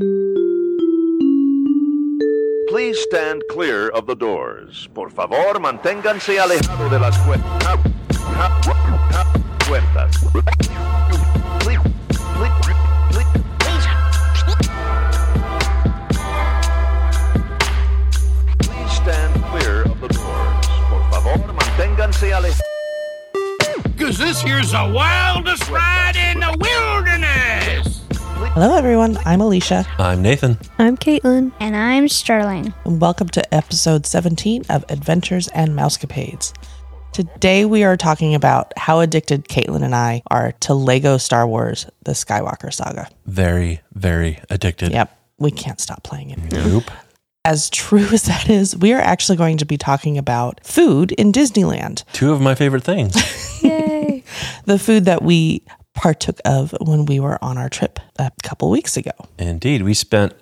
Please stand clear of the doors. Por favor, manténganse alejado de las puertas. Please stand clear of the doors. Por favor, manténganse alejados. Because this here's the wildest ride in the wilderness. Hello, everyone. I'm Alicia. I'm Nathan. I'm Caitlin. And I'm Sterling. And welcome to episode 17 of Adventures and Mousecapades. Today we are talking about how addicted Caitlin and I are to Lego Star Wars, the Skywalker Saga. Very, very addicted. Yep. We can't stop playing it. Nope. As true as that is, we are actually going to be talking about food in Disneyland. Two of my favorite things. Yay. The food that we partook of when we were on our trip a couple weeks ago. Indeed. We spent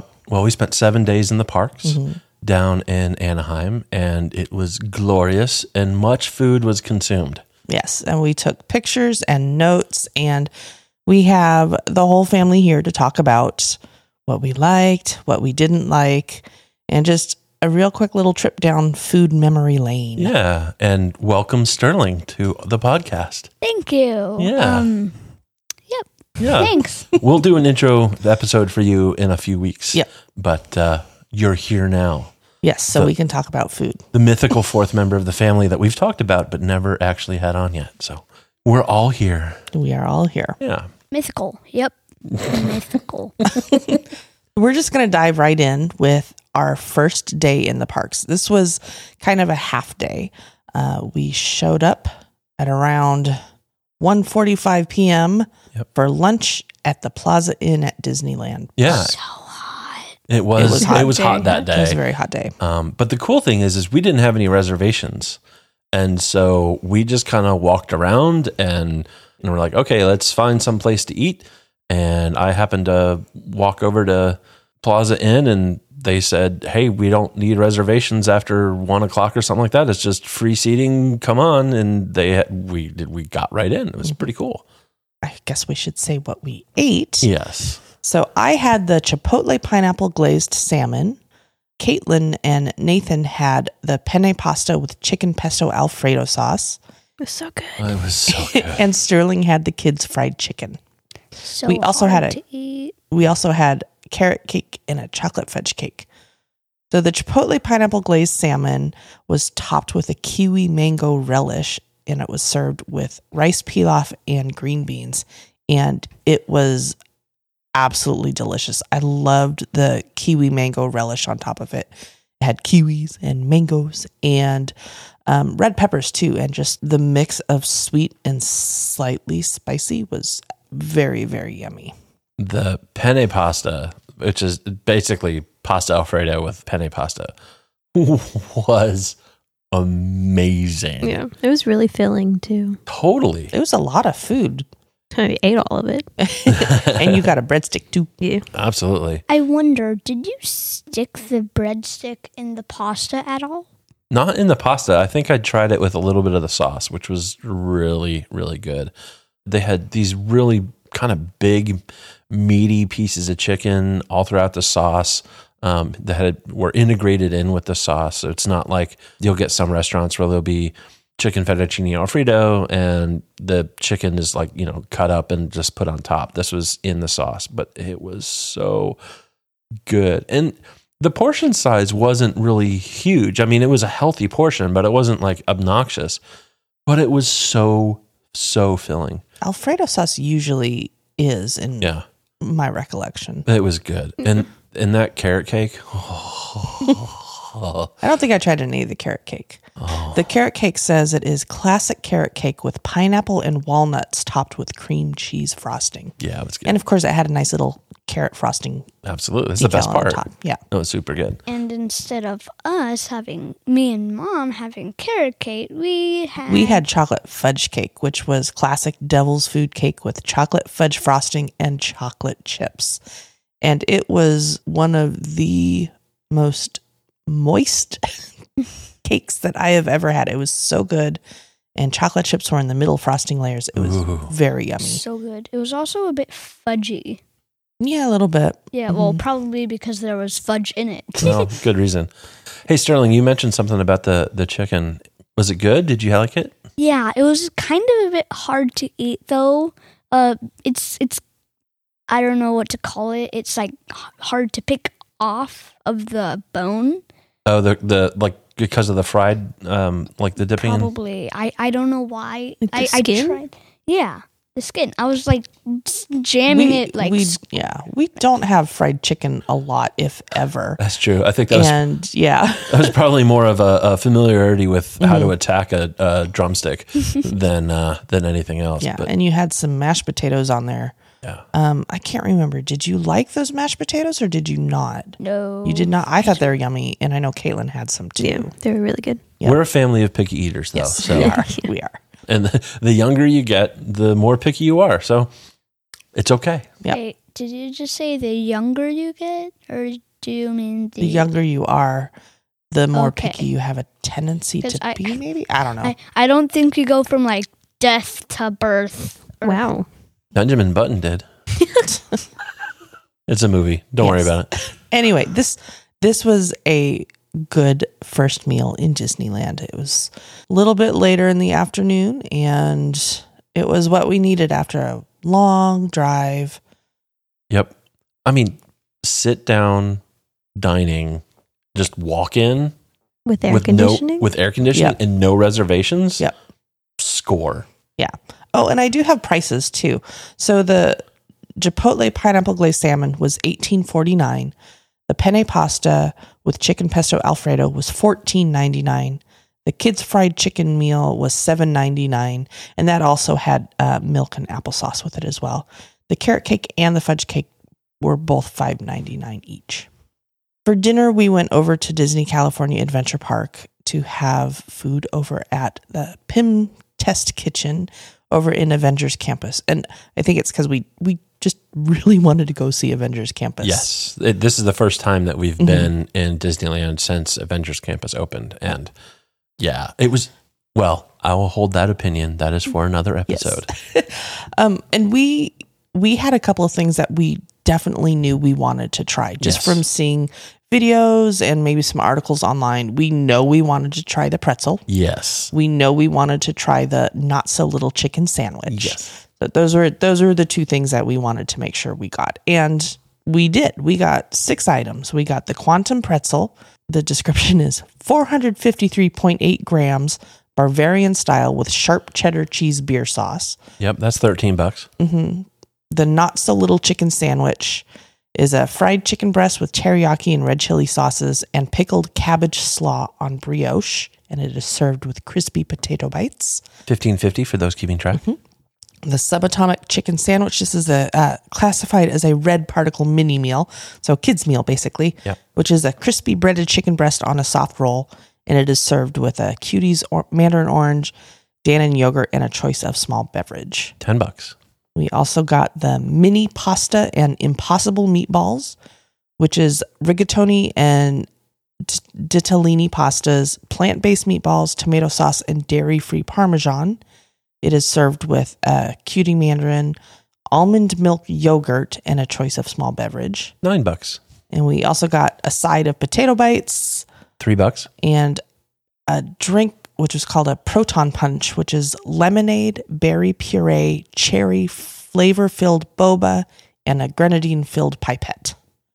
7 days in the parks down in Anaheim, and it was glorious, and much food was consumed. Yes, and we took pictures and notes, and we have the whole family here to talk about what we liked, what we didn't like, and just a real quick little trip down food memory lane. Yeah, and welcome Sterling to the podcast. Thank you. Yeah. Yep. Yeah. Thanks. We'll do an intro episode for you in a few weeks. Yep. But you're here now. Yes, so we can talk about food. The mythical fourth member of the family that we've talked about but never actually had on yet. So we're all here. We are all here. Yeah. Mythical. Yep. Mythical. We're just going to dive right in with our first day in the parks. This was kind of a half day. We showed up at around 1:45 p.m. for lunch at the Plaza Inn at Disneyland. Yeah. So hot. It was hot that day. It was a very hot day. But the cool thing is we didn't have any reservations. And so we just kind of walked around and we're like, okay, let's find some place to eat. And I happened to walk over to Plaza Inn and they said, hey, we don't need reservations after 1 o'clock or something like that. It's just free seating. Come on. And we got right in. It was pretty cool. I guess we should say what we ate. Yes. So I had the Chipotle pineapple glazed salmon. Caitlin and Nathan had the penne pasta with chicken pesto Alfredo sauce. It was so good. It was so good. And Sterling had the kids' fried chicken. So We also hard had to eat. We also had carrot cake and a chocolate fudge cake. So the Chipotle pineapple glazed salmon was topped with a kiwi mango relish, and it was served with rice pilaf and green beans. And it was absolutely delicious. I loved the kiwi mango relish on top of it. It had kiwis and mangoes and red peppers too. And just the mix of sweet and slightly spicy was very, very yummy. The penne pasta, which is basically pasta Alfredo with penne pasta, was amazing. Yeah. It was really filling too. Totally. It was a lot of food. I ate all of it. And you got a breadstick too. Yeah. Absolutely. I wonder, did you stick the breadstick in the pasta at all? Not in the pasta. I think I tried it with a little bit of the sauce, which was really, really good. They had these really kind of big, meaty pieces of chicken all throughout the sauce that were integrated in with the sauce. So it's not like you'll get some restaurants where there'll be chicken fettuccine Alfredo and the chicken is like, cut up and just put on top. This was in the sauce, but it was so good. And the portion size wasn't really huge. I mean, it was a healthy portion, but it wasn't like obnoxious. But it was so filling. Alfredo sauce usually is in my recollection. It was good. And that carrot cake. I don't think I tried any of the carrot cake. The carrot cake says it is classic carrot cake with pineapple and walnuts topped with cream cheese frosting. Yeah, it was good. And of course, it had a nice little carrot frosting. Absolutely. It's the best decal on part. top. Yeah. It was super good. And instead of me and Mom having carrot cake, we had chocolate fudge cake, which was classic Devil's Food cake with chocolate fudge frosting and chocolate chips. And it was one of the most moist cakes that I have ever had. It was so good. And chocolate chips were in the middle frosting layers. It was very yummy. So good. It was also a bit fudgy. Yeah, a little bit. Yeah, well, probably because there was fudge in it. No, good reason. Hey, Sterling, you mentioned something about the chicken. Was it good? Did you like it? Yeah, it was kind of a bit hard to eat though. It's I don't know what to call it. It's like hard to pick off of the bone. Oh, the like because of the fried like the dipping. Probably. I don't know why. Like the I skin? tried. Yeah, the skin. I was like jamming it like we don't have fried chicken a lot, if ever. That's true. I think that was that was probably more of a familiarity with how to attack a drumstick than anything else. Yeah, But and you had some mashed potatoes on there. yeah. I can't remember. Did you like those mashed potatoes or did you not? no. You did not. I thought they were yummy, and I know Caitlin had some too. Yeah, they were really good. Yeah. We're a family of picky eaters, though. Yes, So we are. We are. and the younger you get, the more picky you are. So it's okay. Yep. Wait, did you just say the younger you get, or do you mean The younger you are, the more Okay. picky you have a tendency 'Cause to be. Maybe I don't know. I don't think you go from like death to birth. or- Wow. Benjamin Button did. It's a movie. Don't worry Yes. about it. Anyway, this was a good first meal in Disneyland. It was a little bit later in the afternoon, and it was what we needed after a long drive. Yep. I mean, sit down dining, just walk in With air conditioning? with air conditioning Yep. and no reservations. Yep. Score. Yeah. Oh, and I do have prices too. So the Chipotle pineapple glazed salmon was $18.49. The penne pasta with chicken pesto Alfredo was $14.99. The kids fried chicken meal was $7.99, and that also had milk and applesauce with it as well. The carrot cake and the fudge cake were both $5.99 each. For dinner, we went over to Disney California Adventure Park to have food over at the Pym Test Kitchen over in Avengers Campus. And I think it's because we just really wanted to go see Avengers Campus. Yes. This is the first time that we've been in Disneyland since Avengers Campus opened. And yeah, it was, well, I will hold that opinion. That is for another episode. And we had a couple of things that we definitely knew we wanted to try just Yes. from seeing videos and maybe some articles online. We know we wanted to try the pretzel. Yes. We know we wanted to try the not so little chicken sandwich. Yes. So those were the two things that we wanted to make sure we got. And we did. We got 6 items. We got the Quantum Pretzel. The description is 453.8 grams, Bavarian style with sharp cheddar cheese beer sauce. Yep. That's $13. The not so little chicken sandwich is a fried chicken breast with teriyaki and red chili sauces and pickled cabbage slaw on brioche. And it is served with crispy potato bites. $15.50 for those keeping track. The subatomic chicken sandwich. This is classified as a red particle mini meal, so kids meal basically. Yep. Which is a crispy breaded chicken breast on a soft roll, and it is served with a Cuties mandarin orange, Dannon yogurt, and a choice of small beverage. $10. We also got the mini pasta and impossible meatballs, which is rigatoni and ditalini pastas, plant-based meatballs, tomato sauce, and dairy-free Parmesan. It is served with a Cutie mandarin, almond milk yogurt, and a choice of small beverage. $9. And we also got a side of potato bites $3. and a drink, which is called a proton punch, which is lemonade, berry puree, cherry flavor-filled boba, and a grenadine-filled pipette.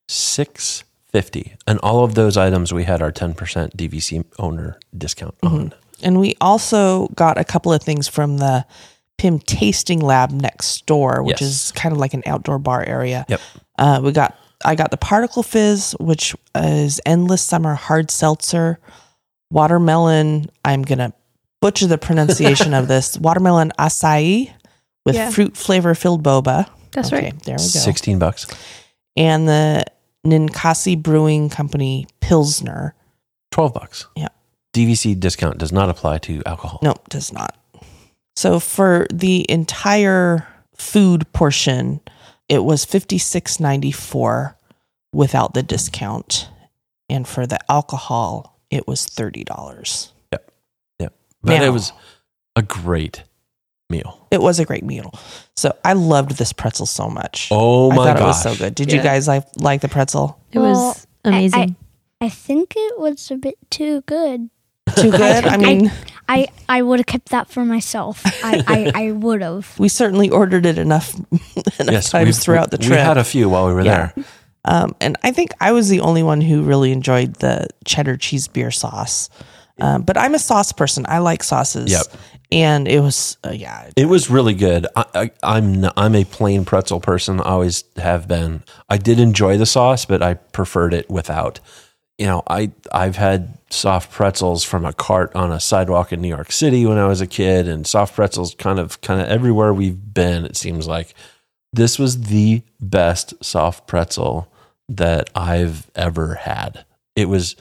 $6.50. And all of those items we had our 10% DVC owner discount on. And we also got a couple of things from the Pym Tasting Lab next door, which Yes. is kind of like an outdoor bar area. Yep. I got the Particle Fizz, which is endless summer hard seltzer, watermelon. I'm gonna butcher the pronunciation of this. Watermelon acai with Yeah. fruit flavor filled boba. That's right. There we go. $16. And the Ninkasi Brewing Company Pilsner. $12. Yeah. DVC discount does not apply to alcohol. No, it does not. So for the entire food portion, it was $56.94 without the discount. And for the alcohol, it was $30. But Now- it was a great meal. It was a great meal. So I loved this pretzel so much. Oh my I thought gosh. it was so good. Did you guys like the pretzel? It was amazing. I think it was a bit too good. Too good? I mean, I would have kept that for myself. I would have. we certainly ordered it enough times throughout the trip. We had a few while we were there. And I think I was the only one who really enjoyed the cheddar cheese beer sauce. But I'm a sauce person. I like sauces. Yep. And it was, It was really good. I'm a plain pretzel person. Always have been. I did enjoy the sauce, but I preferred it without. You know, I've had soft pretzels from a cart on a sidewalk in New York City when I was a kid, and soft pretzels kind of everywhere we've been. It seems like this was the best soft pretzel that I've ever had. It was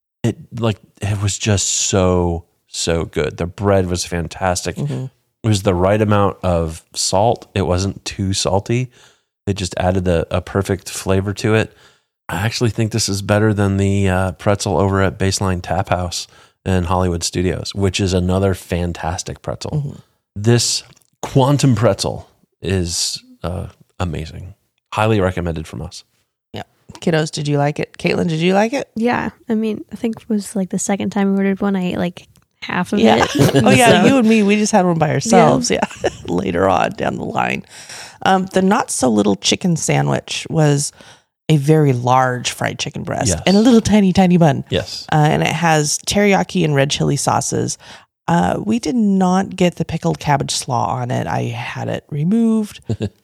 just so good. The bread was fantastic. Mm-hmm. It was the right amount of salt. It wasn't too salty. It just added a perfect flavor to it. I actually think this is better than the pretzel over at Baseline Tap House in Hollywood Studios, which is another fantastic pretzel. Mm-hmm. This Quantum pretzel is amazing. Highly recommended from us. Yeah. Kiddos, did you like it? Caitlin, did you like it? Yeah. I mean, I think it was like the second time we ordered one, I ate like half of it. Oh, yeah. So. You and me, we just had one by ourselves. Yeah. Later on down the line. The not so little chicken sandwich was a very large fried chicken breast and a little tiny bun. Yes. And it has teriyaki and red chili sauces. We did not get the pickled cabbage slaw on it. I had it removed.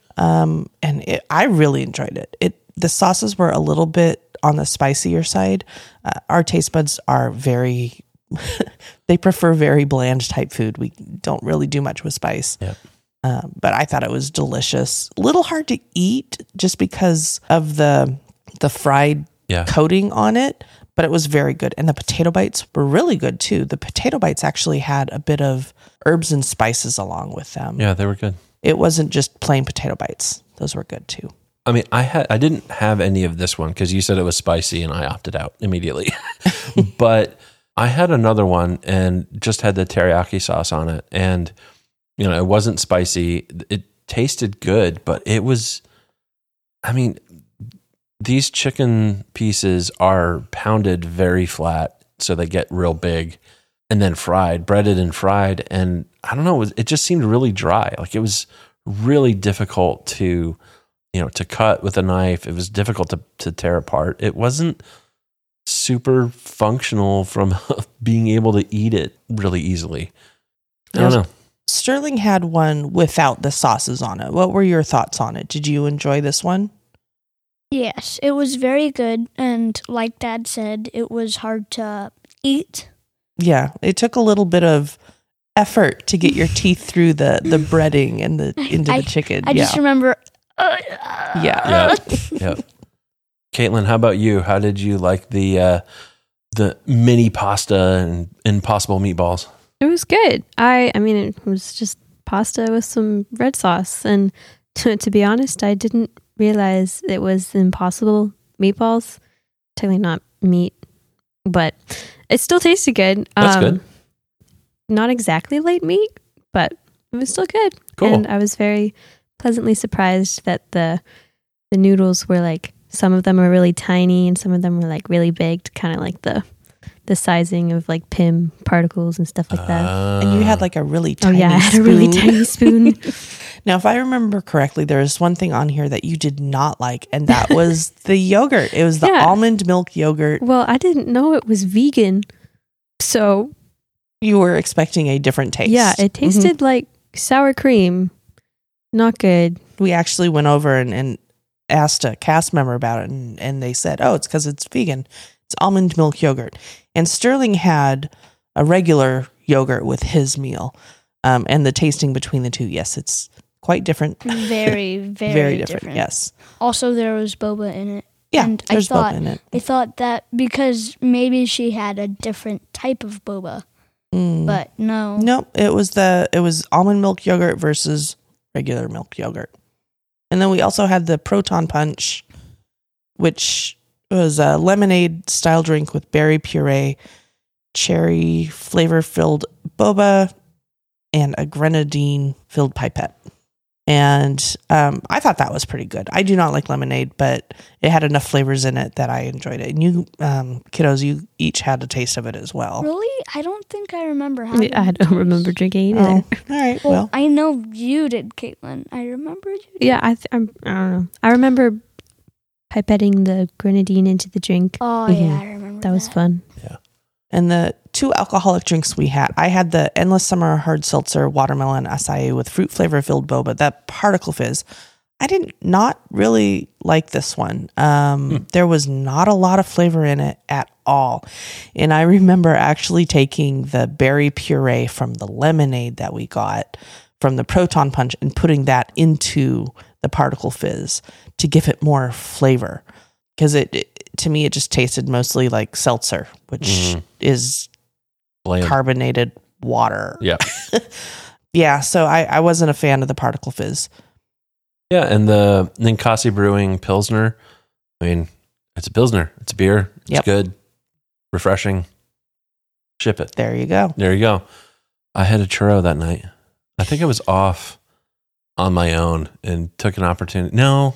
I really enjoyed it. The sauces were a little bit on the spicier side. Our taste buds are very, they prefer very bland type food. We don't really do much with spice. Yep. But I thought it was delicious. A little hard to eat just because of the fried coating on it, but it was very good. And the potato bites were really good too. The potato bites actually had a bit of herbs and spices along with them. Yeah, they were good. It wasn't just plain potato bites. Those were good too. I mean, I didn't have any of this one because you said it was spicy and I opted out immediately. But I had another one and just had the teriyaki sauce on it. And you know, it wasn't spicy. It tasted good, but it was, I mean, these chicken pieces are pounded very flat, so they get real big, and then breaded and fried. And I don't know, it just seemed really dry. Like it was really difficult to cut with a knife. It was difficult to tear apart. It wasn't super functional from being able to eat it really easily. I don't know. Sterling had one without the sauces on it. What were your thoughts on it? Did you enjoy this one? Yes, it was very good. And like Dad said, it was hard to eat. Yeah, it took a little bit of effort to get your teeth through the breading and into the chicken. I just remember. Yeah. Caitlin, how about you? How did you like the mini pasta and Impossible meatballs? It was good. I mean, it was just pasta with some red sauce. And to be honest, I didn't realize it was Impossible meatballs. Totally not meat, but it still tasted good. That's good. Not exactly light meat, but it was still good. Cool. And I was very pleasantly surprised that the noodles were like, some of them were really tiny and some of them were like really big, kind of like the sizing of like Pim particles and stuff like that. And you had like a really tiny spoon. I had a really tiny spoon. Now, if I remember correctly, there was one thing on here that you did not like, and that was the yogurt. It was the almond milk yogurt. Well, I didn't know it was vegan, so... You were expecting a different taste. Yeah, it tasted like sour cream. Not good. We actually went over and asked a cast member about it, and they said, oh, it's because it's vegan. It's almond milk yogurt. And Sterling had a regular yogurt with his meal. And the tasting between the two, yes, it's quite different. Very, very different. Yes. Also, there was boba in it. Yeah, and there's boba in it. I thought that because maybe she had a different type of boba. But no. Nope, it was almond milk yogurt versus regular milk yogurt. And then we also had the Proton Punch, which was a lemonade style drink with berry puree, cherry flavor filled boba, and a grenadine-filled pipette. And I thought that was pretty good. I do not like lemonade, but it had enough flavors in it that I enjoyed it. And you, kiddos, you each had a taste of it as well. Really? I don't think I remember having I don't remember drinking it Oh, either. all right. Well, Well, I know you did, Caitlin. I remember you did. Yeah, I don't know. I remember pipetting the grenadine into the drink. Oh, Mhm. yeah, I remember That was fun. and the 2 alcoholic drinks we had, I had the Endless Summer Hard Seltzer Watermelon Acai with fruit flavor filled boba, that particle fizz. I did not really like this one. There was not a lot of flavor in it at all. And I remember actually taking the berry puree from the lemonade that we got from the Proton Punch and putting that into the particle fizz to give it more flavor. Because to me, it just tasted mostly like seltzer, which is Bland. carbonated water. Yeah. Yeah, so I wasn't a fan of the particle fizz. Yeah, and the Ninkasi Brewing Pilsner, I mean, it's a Pilsner. It's a beer. It's Yep. good, refreshing. Ship it. There you go. There you go. I had a churro that night. I think I was off on my own and took an opportunity. No,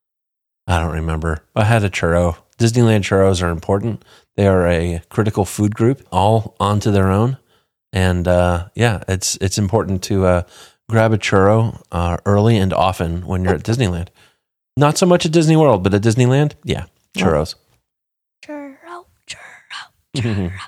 I don't remember. I had a churro. Disneyland churros are important. They are a critical food group, all onto their own. And yeah, it's important to grab a churro early and often when you're at Disneyland. Not so much at Disney World, but at Disneyland, yeah, churros. Churro, churro, churro, churro.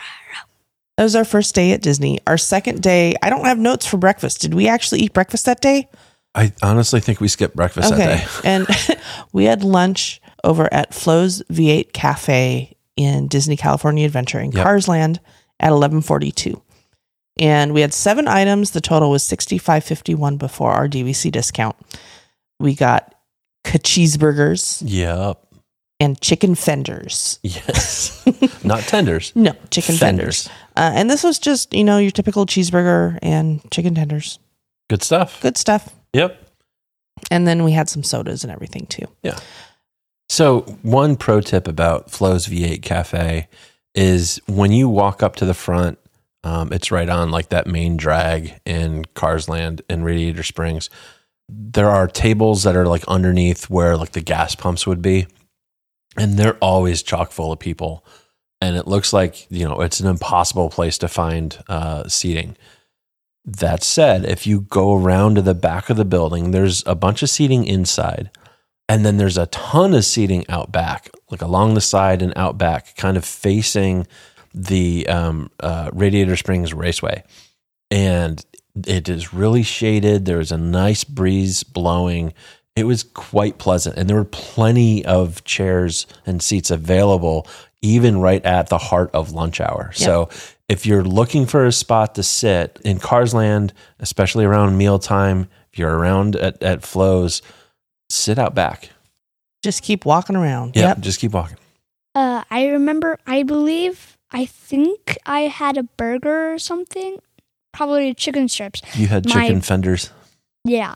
That was our first day at Disney. Our second day, I don't have notes for breakfast. Did we actually eat breakfast that day? I honestly think we skipped breakfast that day. And we had lunch over at Flo's V8 Cafe in Disney California Adventure in Yep. Cars Land at 11:42. And we had 7 items. The total was $65.51 before our DVC discount. We got cheeseburgers Yep. and chicken fenders. Yes. Not tenders. No, chicken fenders. And this was just, your typical cheeseburger and chicken tenders. Good stuff. Good stuff. Yep. And then we had some sodas and everything too. Yeah. So one pro tip about Flo's V8 Cafe is when you walk up to the front, it's right on like that main drag in Cars Land in Radiator Springs. There are tables that are like underneath where like the gas pumps would be. And they're always chock full of people. And it looks like, it's an impossible place to find seating. That said, if you go around to the back of the building, there's a bunch of seating inside. And then there's a ton of seating out back, like along the side and out back, kind of facing the Radiator Springs Raceway. And it is really shaded. There's a nice breeze blowing. It was quite pleasant. And there were plenty of chairs and seats available, even right at the heart of lunch hour. Yep. So if you're looking for a spot to sit in Cars Land, especially around mealtime, if you're around at Flo's, sit out back. Just keep walking around. Yep. Just keep walking. I remember, I think I had a burger or something. Probably chicken strips. You had chicken fenders. Yeah.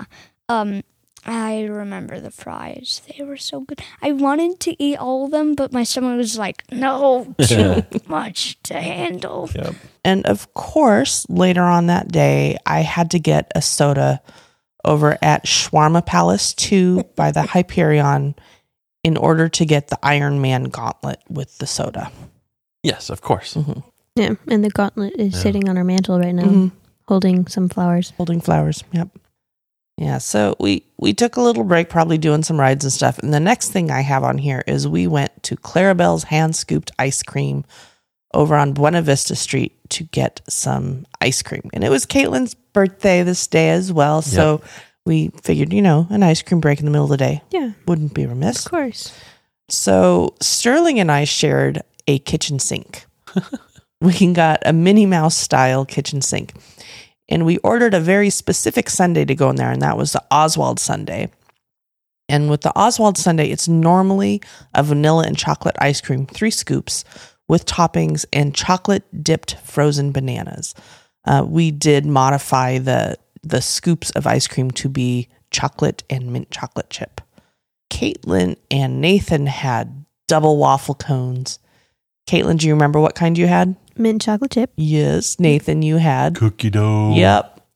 I remember the fries. They were so good. I wanted to eat all of them, but my stomach was like, no, too much to handle. Yep. And of course, later on that day, I had to get a soda over at Shawarma Palace 2 by the Hyperion in order to get the Iron Man gauntlet with the soda. Yes, of course. Mm-hmm. Yeah, and the gauntlet is sitting on our mantle right now, Mhm. holding some flowers. Holding flowers. Yep. Yeah, so we took a little break, probably doing some rides and stuff. And the next thing I have on here is we went to Clarabelle's hand-scooped ice cream over on Buena Vista Street to get some ice cream. And it was Caitlin's birthday this day as well. So we figured, an ice cream break in the middle of the day Yeah, wouldn't be remiss. of course. So Sterling and I shared a kitchen sink. We got a Minnie Mouse style kitchen sink. And we ordered a very specific sundae to go in there, and that was the Oswald sundae. And with the Oswald sundae, it's normally a vanilla and chocolate ice cream, 3 scoops, with toppings and chocolate-dipped frozen bananas. We did modify the scoops of ice cream to be chocolate and mint chocolate chip. Caitlin and Nathan had double waffle cones. Caitlin, do you remember what kind you had? Mint chocolate chip. Yes. Nathan, you had Cookie dough. Yep.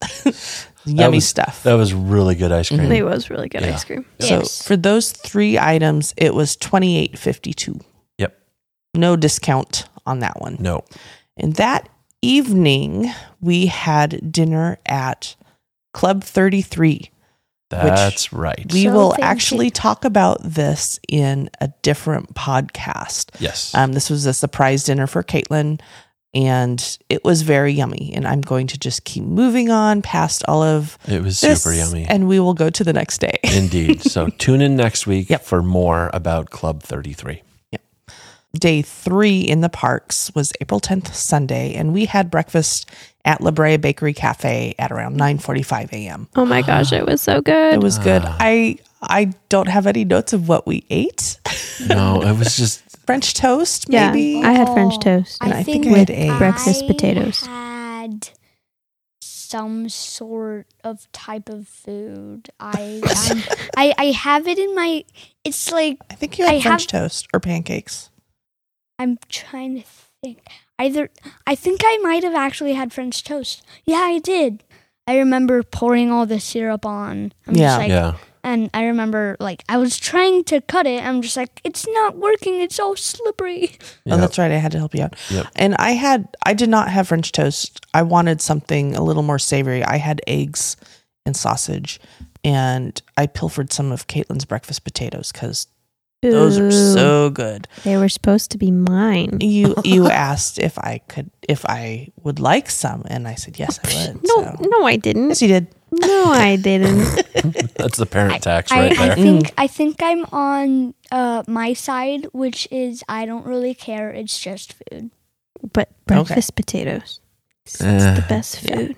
Yummy stuff. That was really good ice cream. It was really good Yeah. ice cream. So Yes. for those 3 items, it was $28.52. Yep. No discount on that one. No. And that evening, we had dinner at Club 33. That's right. We So will fancy. actually talk about this in a different podcast. Yes. This was a surprise dinner for Caitlin, and it was very yummy. And I'm going to just keep moving on past all of It was this, super yummy. and we will go to the next day. Indeed. So tune in next week Yep. for more about Club 33. Day 3 in the parks was April 10th, Sunday, and we had breakfast at La Brea Bakery Cafe at around 9:45 a.m. Oh my gosh, it was so good. It was good. I don't have any notes of what we ate. No, it was just French toast, Yeah, maybe. I had French toast. And I think I with had eggs. breakfast potatoes. Had some sort of type of food. I have it in my. It's like I think you had I French have- toast or pancakes. I'm trying to think. I think I might have actually had French toast. Yeah, I did. I remember pouring all the syrup on. I'm Yeah. just like, yeah. And I remember like I was trying to cut it. I'm just like, it's not working. It's all slippery. Oh, that's right. I had to help you out. Yep. And I did not have French toast. I wanted something a little more savory. I had eggs and sausage, and I pilfered some of Caitlin's breakfast potatoes because those are Ooh, so good. They were supposed to be mine. You asked if I would like some, and I said yes, I would. No, so. no, I didn't. Yes, you did. No, I didn't. That's the parent tax right I there. I think I'm on my side, which is I don't really care. It's just food. But breakfast potatoes. It's the best food.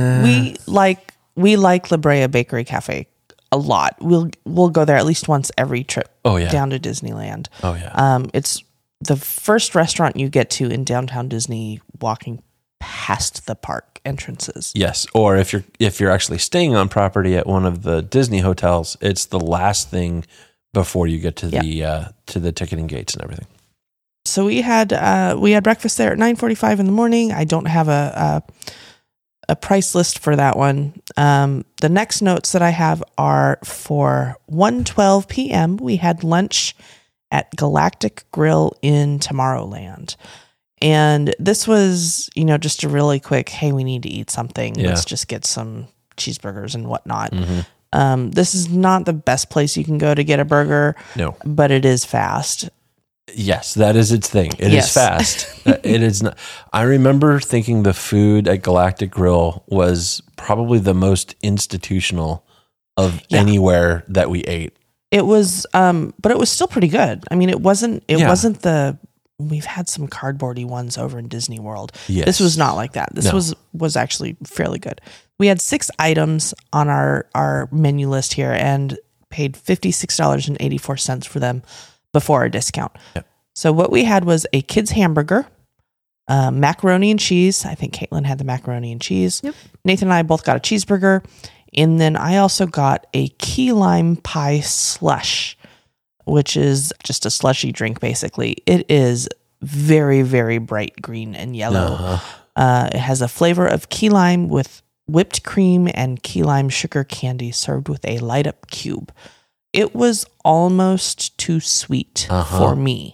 We like La Brea Bakery Cafe a lot. We'll go there at least once every trip Oh, yeah. down to Disneyland. Oh, yeah. It's the first restaurant you get to in downtown Disney, walking past the park entrances. Yes, or if you're actually staying on property at one of the Disney hotels, it's the last thing before you get to the ticketing gates and everything. So we had breakfast there at 9:45 in the morning. I don't have a price list for that one. The next notes that I have are for 1:12 p.m. We had lunch at Galactic Grill in Tomorrowland. And this was, just a really quick, hey, we need to eat something. Yeah. Let's just get some cheeseburgers and whatnot. Mm-hmm. This is not the best place you can go to get a burger, No. but it is fast. Yes, that is its thing. It is Yes. fast. It is not. I remember thinking the food at Galactic Grill was probably the most institutional of anywhere that we ate. It was, but it was still pretty good. I mean, it wasn't we've had some cardboardy ones over in Disney World. Yes. This was not like that. This No. was actually fairly good. We had 6 items on our menu list here and paid $56.84 for them before our discount. Yep. So what we had was a kid's hamburger, macaroni and cheese. I think Caitlin had the macaroni and cheese. Yep. Nathan and I both got a cheeseburger. And then I also got a key lime pie slush, which is just a slushy drink, basically. It is very, very bright green and yellow. Uh-huh. It has a flavor of key lime with whipped cream and key lime sugar candy served with a light up cube. It was almost too sweet for me.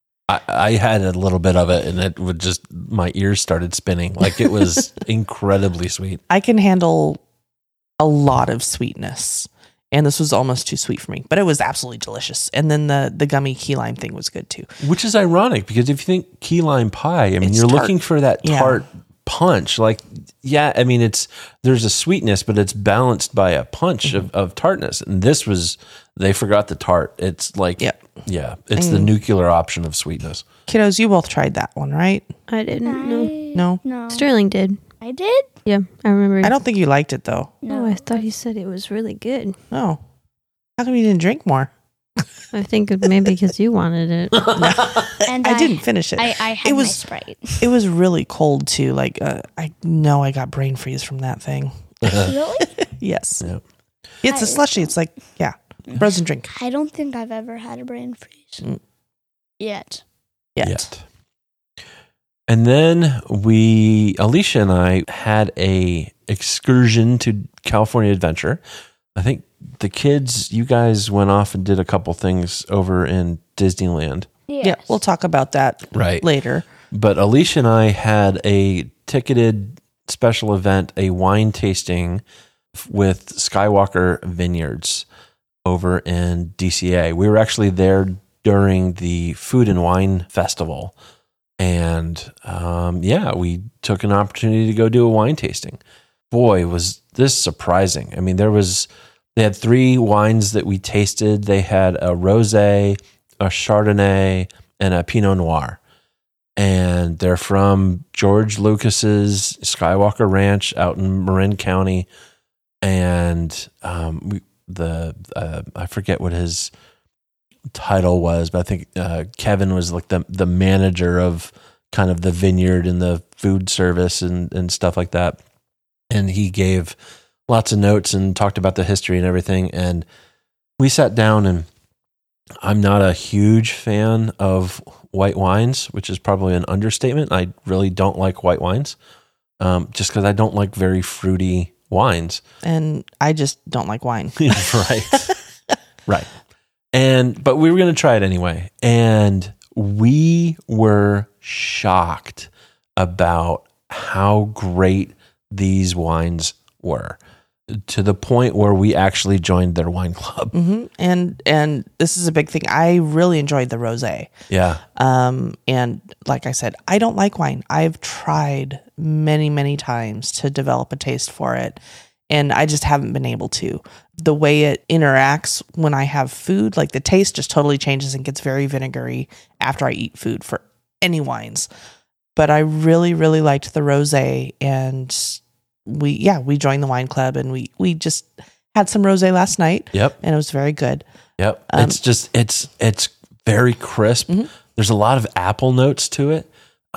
I had a little bit of it, and it would just, my ears started spinning. Like, it was incredibly sweet. I can handle a lot of sweetness, and this was almost too sweet for me, but it was absolutely delicious. And then the gummy key lime thing was good too. Which is ironic, because if you think key lime pie, I mean, It's you're tart. looking for that Yeah. tart punch. Like, yeah, I mean, there's a sweetness, but it's balanced by a punch of tartness. And this was, they forgot the tart. It's like, Yep. yeah, it's the nuclear option of sweetness. Kiddos, you both tried that one, right? I didn't know. No? No. Sterling did. I did? Yeah, I remember. I don't think you liked it though. No, I thought he said it was really good. Oh. How come you didn't drink more? I think maybe because you wanted it. And I didn't finish it. I had It my was- Sprite. It was really cold too. Like I know I got brain freeze from that thing. Really? Yes. Yep. It's a slushy. It's like, yeah, frozen drink. I don't think I've ever had a brain freeze. Yet. Yet. And then Alicia and I had a excursion to California Adventure. I think the kids, you guys went off and did a couple things over in Disneyland. Yes. Yeah, we'll talk about that Right. later. But Alicia and I had a ticketed special event, a wine tasting with Skywalker Vineyards over in DCA. We were actually there during the Food and Wine Festival. And we took an opportunity to go do a wine tasting. Boy, was this surprising. I mean, they had 3 wines that we tasted. They had a rosé, a Chardonnay, and a Pinot Noir. And they're from George Lucas's Skywalker Ranch out in Marin County. And I forget what his title was, but I think Kevin was like the manager of kind of the vineyard and the food service and stuff like that. And he gave lots of notes and talked about the history and everything. And we sat down, and I'm not a huge fan of white wines, which is probably an understatement. I really don't like white wines, just because I don't like very fruity wines. And I just don't like wine. Right. But we were going to try it anyway. And we were shocked about how great these wines were, to the point where we actually joined their wine club. Mm-hmm. And this is a big thing. I really enjoyed the rosé. Yeah. And like I said, I don't like wine. I've tried many, many times to develop a taste for it, and I just haven't been able to. The way it interacts when I have food, like the taste just totally changes and gets very vinegary after I eat food for any wines. But I really, really liked the rosé, and we joined the wine club, and we just had some rosé last night. Yep. And it was very good. Yep. It's very crisp. Mm-hmm. There's a lot of apple notes to it.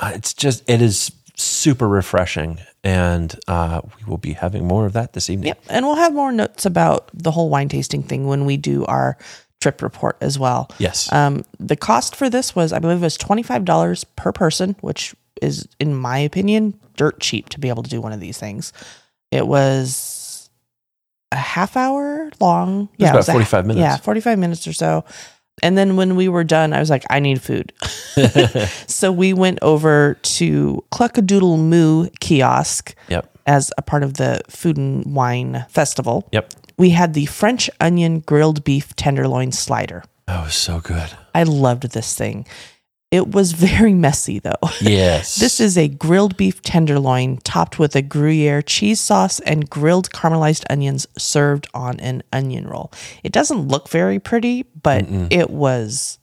It is super refreshing. And we will be having more of that this evening. Yep. And we'll have more notes about the whole wine tasting thing when we do our trip report as well. Yes. The cost for this was, I believe it was $25 per person, which is, in my opinion, dirt cheap to be able to do one of these things. It was a half hour long. It was about 45 minutes. Yeah, 45 minutes or so. And then when we were done, I was like, I need food. So we went over to Cluckadoodle Moo kiosk. Yep. As a part of the Food and Wine Festival. Yep. We had the French onion grilled beef tenderloin slider. That was so good. I loved this thing. It was very messy, though. Yes. This is a grilled beef tenderloin topped with a Gruyere cheese sauce and grilled caramelized onions served on an onion roll. It doesn't look very pretty, but it was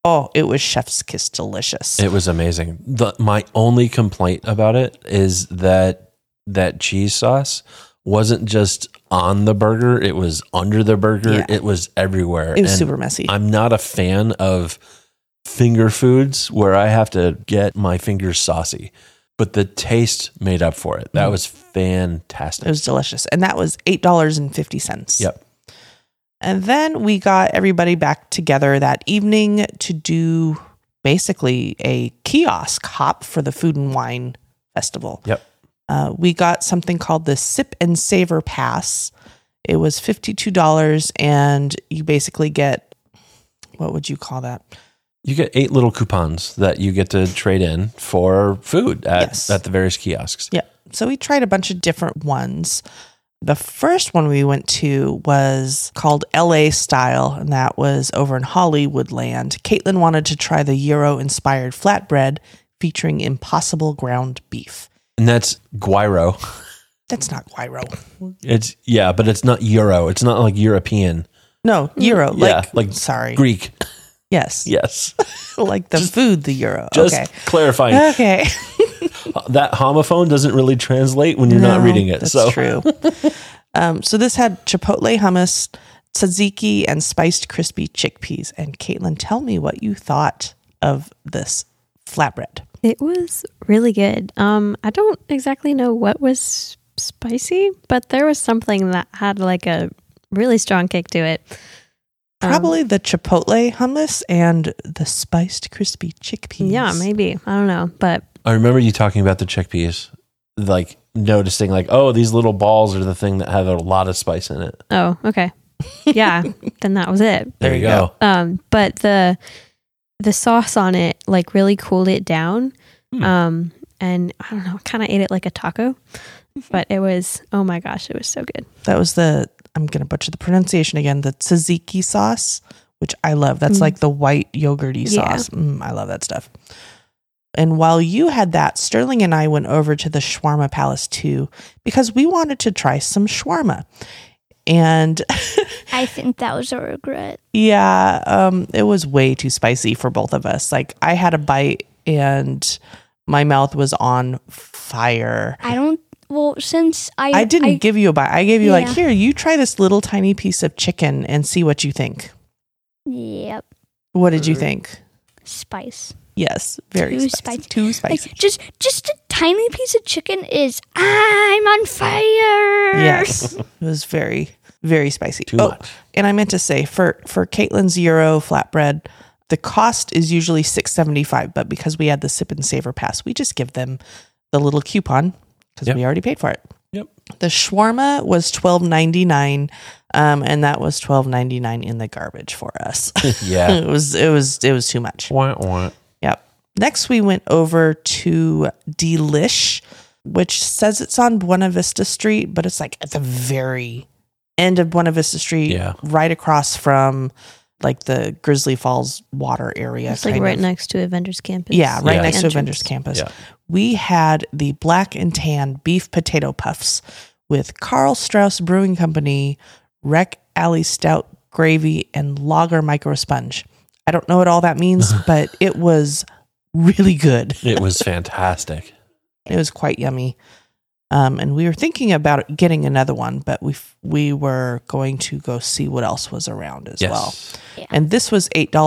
chef's kiss delicious. It was amazing. My only complaint about it is that cheese sauce wasn't just on the burger, it was under the burger. Yeah. It was everywhere. It was And super messy. I'm not a fan of finger foods where I have to get my fingers saucy, but the taste made up for it. That was fantastic. It was delicious. And that was $8.50. Yep. And then we got everybody back together that evening to do basically a kiosk hop for the Food and Wine Festival. Yep. We got something called the Sip and Savor Pass. It was $52, and you basically get, what would you call that? You get 8 little coupons that you get to trade in for food at the various kiosks. Yeah. So we tried a bunch of different ones. The first one we went to was called LA Style, and that was over in Hollywoodland. Caitlin wanted to try the Euro-inspired flatbread featuring impossible ground beef. And that's gyro. That's not gyro. But it's not Euro. It's not like European. No, Euro. Sorry. Greek. Yes. Yes. Like the food, the Euro. Just okay. clarifying. Okay. That homophone doesn't really translate when you're not reading it. That's true. So this had chipotle hummus, tzatziki, and spiced crispy chickpeas. And Caitlin, tell me what you thought of this flatbread. It was really good. I don't exactly know what was spicy, but there was something that had like a really strong kick to it. Probably the chipotle hummus and the spiced crispy chickpeas. Yeah, maybe. I don't know. But I remember you talking about the chickpeas. Like noticing like, oh, these little balls are the thing that have a lot of spice in it. Oh, okay. Yeah, then that was it. There you go. But the sauce on it like really cooled it down. And I don't know, kind of ate it like a taco. But it was, oh my gosh, it was so good. That was I'm going to butcher the pronunciation again, the tzatziki sauce, which I love. That's like the white yogurty sauce. I love that stuff. And while you had that, Sterling and I went over to the Shawarma Palace too, because we wanted to try some shawarma. And I think that was a regret. yeah, it was way too spicy for both of us. Like I had a bite and my mouth was on fire. Since I didn't give you a bite. I gave you like, Yeah. here, you try this little tiny piece of chicken and see what you think. Yep. What did you think? Spice. Yes, very Too spicy. spicy. Too spicy. Like, just a tiny piece of chicken is, I'm on fire. Yes, it was very, very spicy. Too much. And I meant to say for Caitlin's Euro flatbread, the cost is usually $6.75, but because we had the Sip and Savor Pass, we just give them the little coupon because we already paid for it. Yep. The shawarma was $12.99, and that was $12.99 in the garbage for us. Yeah. it was too much. Wah, wah. Yep. Next, we went over to Delish, which says it's on Buena Vista Street, but it's like at the very end of Buena Vista Street, right across from like the Grizzly Falls water area. It's like right next to Avengers Campus. Yeah, right next to Entrance. Avengers Campus. Yeah. We had the Black and Tan beef potato puffs with Carl Strauss Brewing Company, Wreck Alley Stout gravy, and Lager micro sponge. I don't know what all that means, but it was really good. It was fantastic. It was quite yummy. And we were thinking about getting another one, but we were going to go see what else was around as well. Yeah. And this was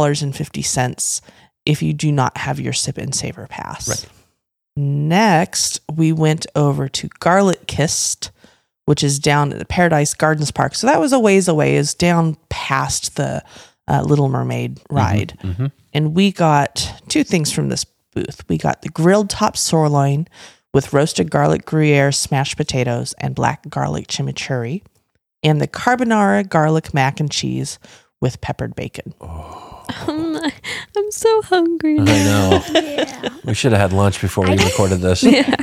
$8.50 if you do not have your Sip and Savor Pass. Right. Next, we went over to Garlic Kissed, which is down at the Paradise Gardens Park. So that was a ways away. It's down past the Little Mermaid ride. Mm-hmm. And we got two things from this booth. We got the grilled top sirloin with roasted garlic Gruyere, smashed potatoes, and black garlic chimichurri, and the carbonara garlic mac and cheese with peppered bacon. I'm so hungry. I know. Yeah. We should have had lunch before we recorded this.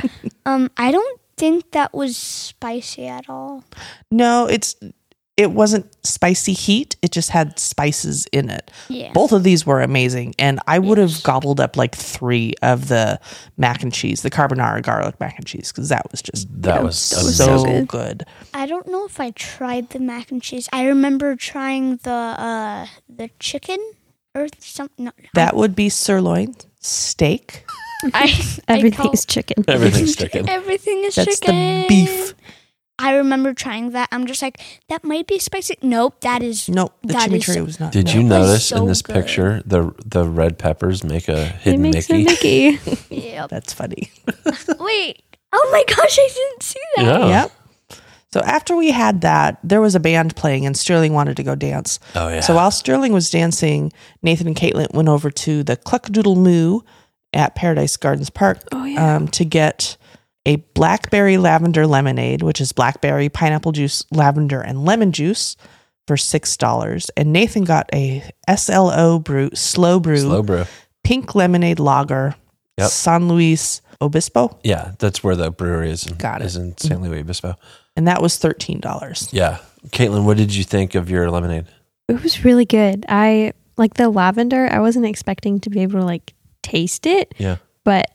I don't think that was spicy at all. No, it wasn't spicy heat. It just had spices in it. Yeah. Both of these were amazing. And I would have gobbled up like 3 of the mac and cheese, the carbonara garlic mac and cheese, because that was just That was so amazing. good. I don't know if I tried the mac and cheese. I remember trying the chicken or something. No, That would be sirloin, steak. Everything's chicken. Everything's chicken. Everything is That's chicken. the beef. I remember trying that. I'm just like, that might be spicy. Nope, that is. Nope, the that is- chimichurri was not. Did no. you was notice so in this good. picture the red peppers make a It hidden makes a Mickey? Mickey. Yep. That's funny. Wait. Oh my gosh, I didn't see that. Yeah. Yep. So after we had that, there was a band playing and Sterling wanted to go dance. Oh yeah. So while Sterling was dancing, Nathan and Caitlin went over to the Cluck-a-Doodle Moo at Paradise Gardens Park to get a blackberry lavender lemonade, which is blackberry, pineapple juice, lavender, and lemon juice for $6. And Nathan got a SLO brew, slow brew, pink lemonade lager, Yep. San Luis Obispo. Yeah, that's where the brewery is. Got it. Is in San Luis Obispo. And that was $13. Yeah. Caitlin, what did you think of your lemonade? It was really good. I like the lavender. I wasn't expecting to be able to like taste it. Yeah. But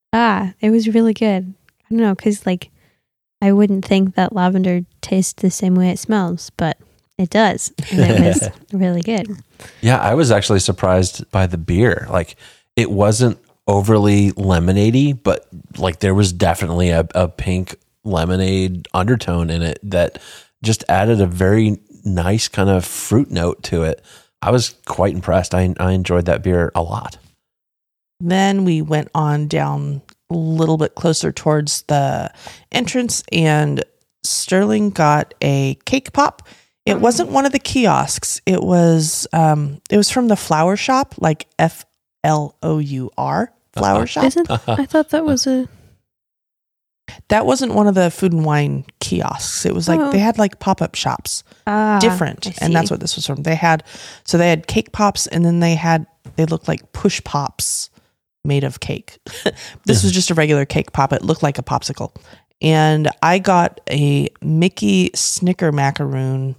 it was really good. I don't know, because like I wouldn't think that lavender tastes the same way it smells, but it does. And it was really good. Yeah, I was actually surprised by the beer. Like it wasn't overly lemonade-y, but like there was definitely a pink lemonade undertone in it that just added a very nice kind of fruit note to it. I was quite impressed. I enjoyed that beer a lot. Then we went on down a little bit closer towards the entrance and Sterling got a cake pop. It wasn't one of the kiosks. It was from the flower shop, like FLOUR flower shop. I thought that was a That wasn't one of the Food and Wine kiosks. It was like they had like pop-up shops, different, and that's what this was from. They had cake pops, and then they looked like push pops made of cake. This was just a regular cake pop. It looked like a popsicle, and I got a Mickey Snicker macaroon.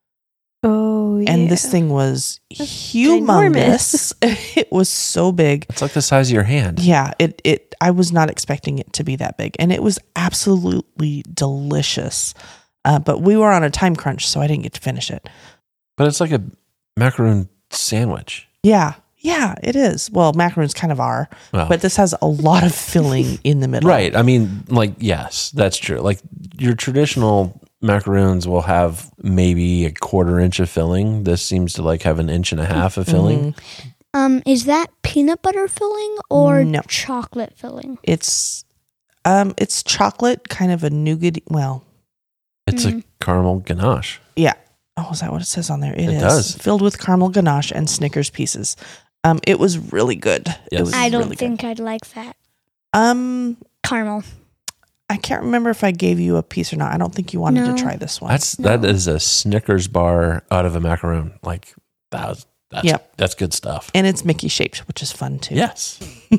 Oh, yeah. And this thing was humongous. It was so big. It's like the size of your hand. Yeah, I was not expecting it to be that big, and it was absolutely delicious. But we were on a time crunch, so I didn't get to finish it. But it's like a macaroon sandwich. Yeah, it is. Well, macaroons kind of are, but this has a lot of filling in the middle. Right. I mean, like, yes, that's true. Like your traditional macaroons will have maybe a 1/4 inch of filling. This seems to like have 1.5 inches of filling. Is that peanut butter filling or No. chocolate filling? It's chocolate, kind of a nougat. Well, It's a caramel ganache. yeah. Oh, is that what it says on there? It is. Does. Filled with caramel ganache and Snickers pieces. It was really good. Yes. It was I don't really think I'd like that. good. Caramel. I can't remember if I gave you a piece or not. I don't think you wanted No. to try this one. That is a Snickers bar out of a macaroon. Like that's good stuff. And it's Mickey shaped, which is fun too. Yes.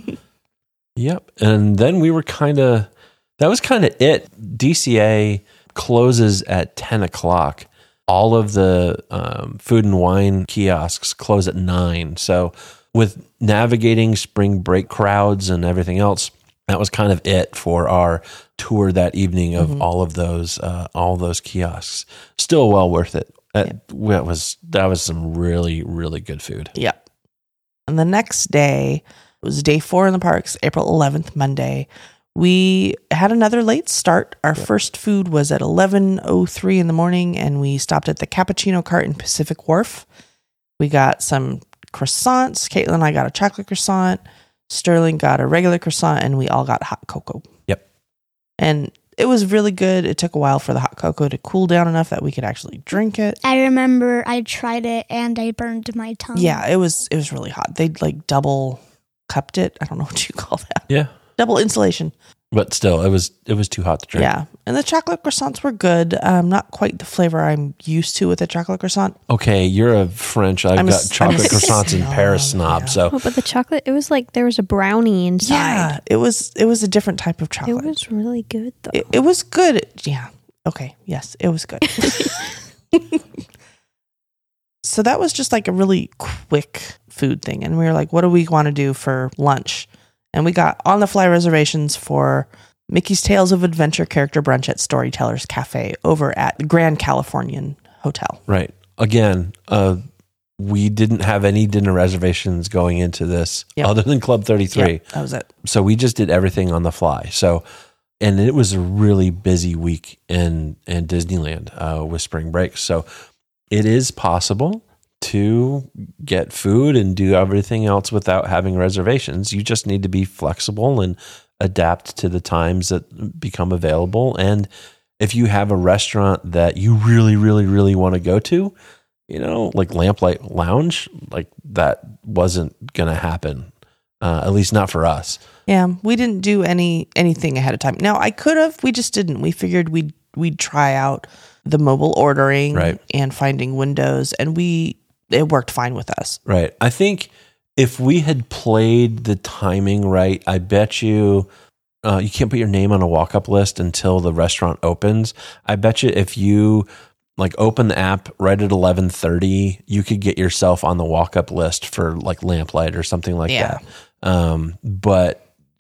Yep. And then that was kind of it. DCA closes at 10 o'clock. All of the Food and Wine kiosks close at 9. So with navigating spring break crowds and everything else, that was kind of it for our tour that evening of all those kiosks. Still well worth it. That was some really, really good food. Yep. And the next day was day 4 in the parks, April 11th, Monday. We had another late start. Our first food was at 11:03 in the morning, and we stopped at the Cappuccino Cart in Pacific Wharf. We got some croissants. Caitlin and I got a chocolate croissant. Sterling got a regular croissant, and we all got hot cocoa. Yep. And it was really good. It took a while for the hot cocoa to cool down enough that we could actually drink it. I remember I tried it and I burned my tongue. Yeah, it was really hot. They like double cupped it. I don't know what you call that. Yeah. Double insulation. But still, it was too hot to drink. Yeah. And the chocolate croissants were good. Not quite the flavor I'm used to with a chocolate croissant. Okay, you're a French. I've got chocolate croissants in snob, Paris snob. yeah. So Oh, but the chocolate, it was like there was a brownie inside. Yeah, it was a different type of It chocolate. was really good though. It was good. Yeah. Okay. Yes, it was good. So that was just like a really quick food thing. And we were like, what do we want to do for lunch? And we got on the fly reservations for Mickey's Tales of Adventure character brunch at Storytellers Cafe over at the Grand Californian Hotel. right. Again, we didn't have any dinner reservations going into this Yep. other than Club 33. Yeah, that was it. So we just did everything on the fly. So, and it was a really busy week in Disneyland with spring break. So it is possible to get food and do everything else without having reservations. You just need to be flexible and adapt to the times that become available. And if you have a restaurant that you really, really, really want to go to, you know, like Lamplight Lounge, like that wasn't going to happen, at least not for us. Yeah, we didn't do anything ahead of time. Now, I could have. We just didn't. We figured we'd try out the mobile ordering Right. and finding windows, and it worked fine with us. Right. I think if we had played the timing right, I bet you you can't put your name on a walk-up list until the restaurant opens. I bet you if you like open the app right at 11:30, you could get yourself on the walk-up list for like Lamplight or something like Yeah. that. But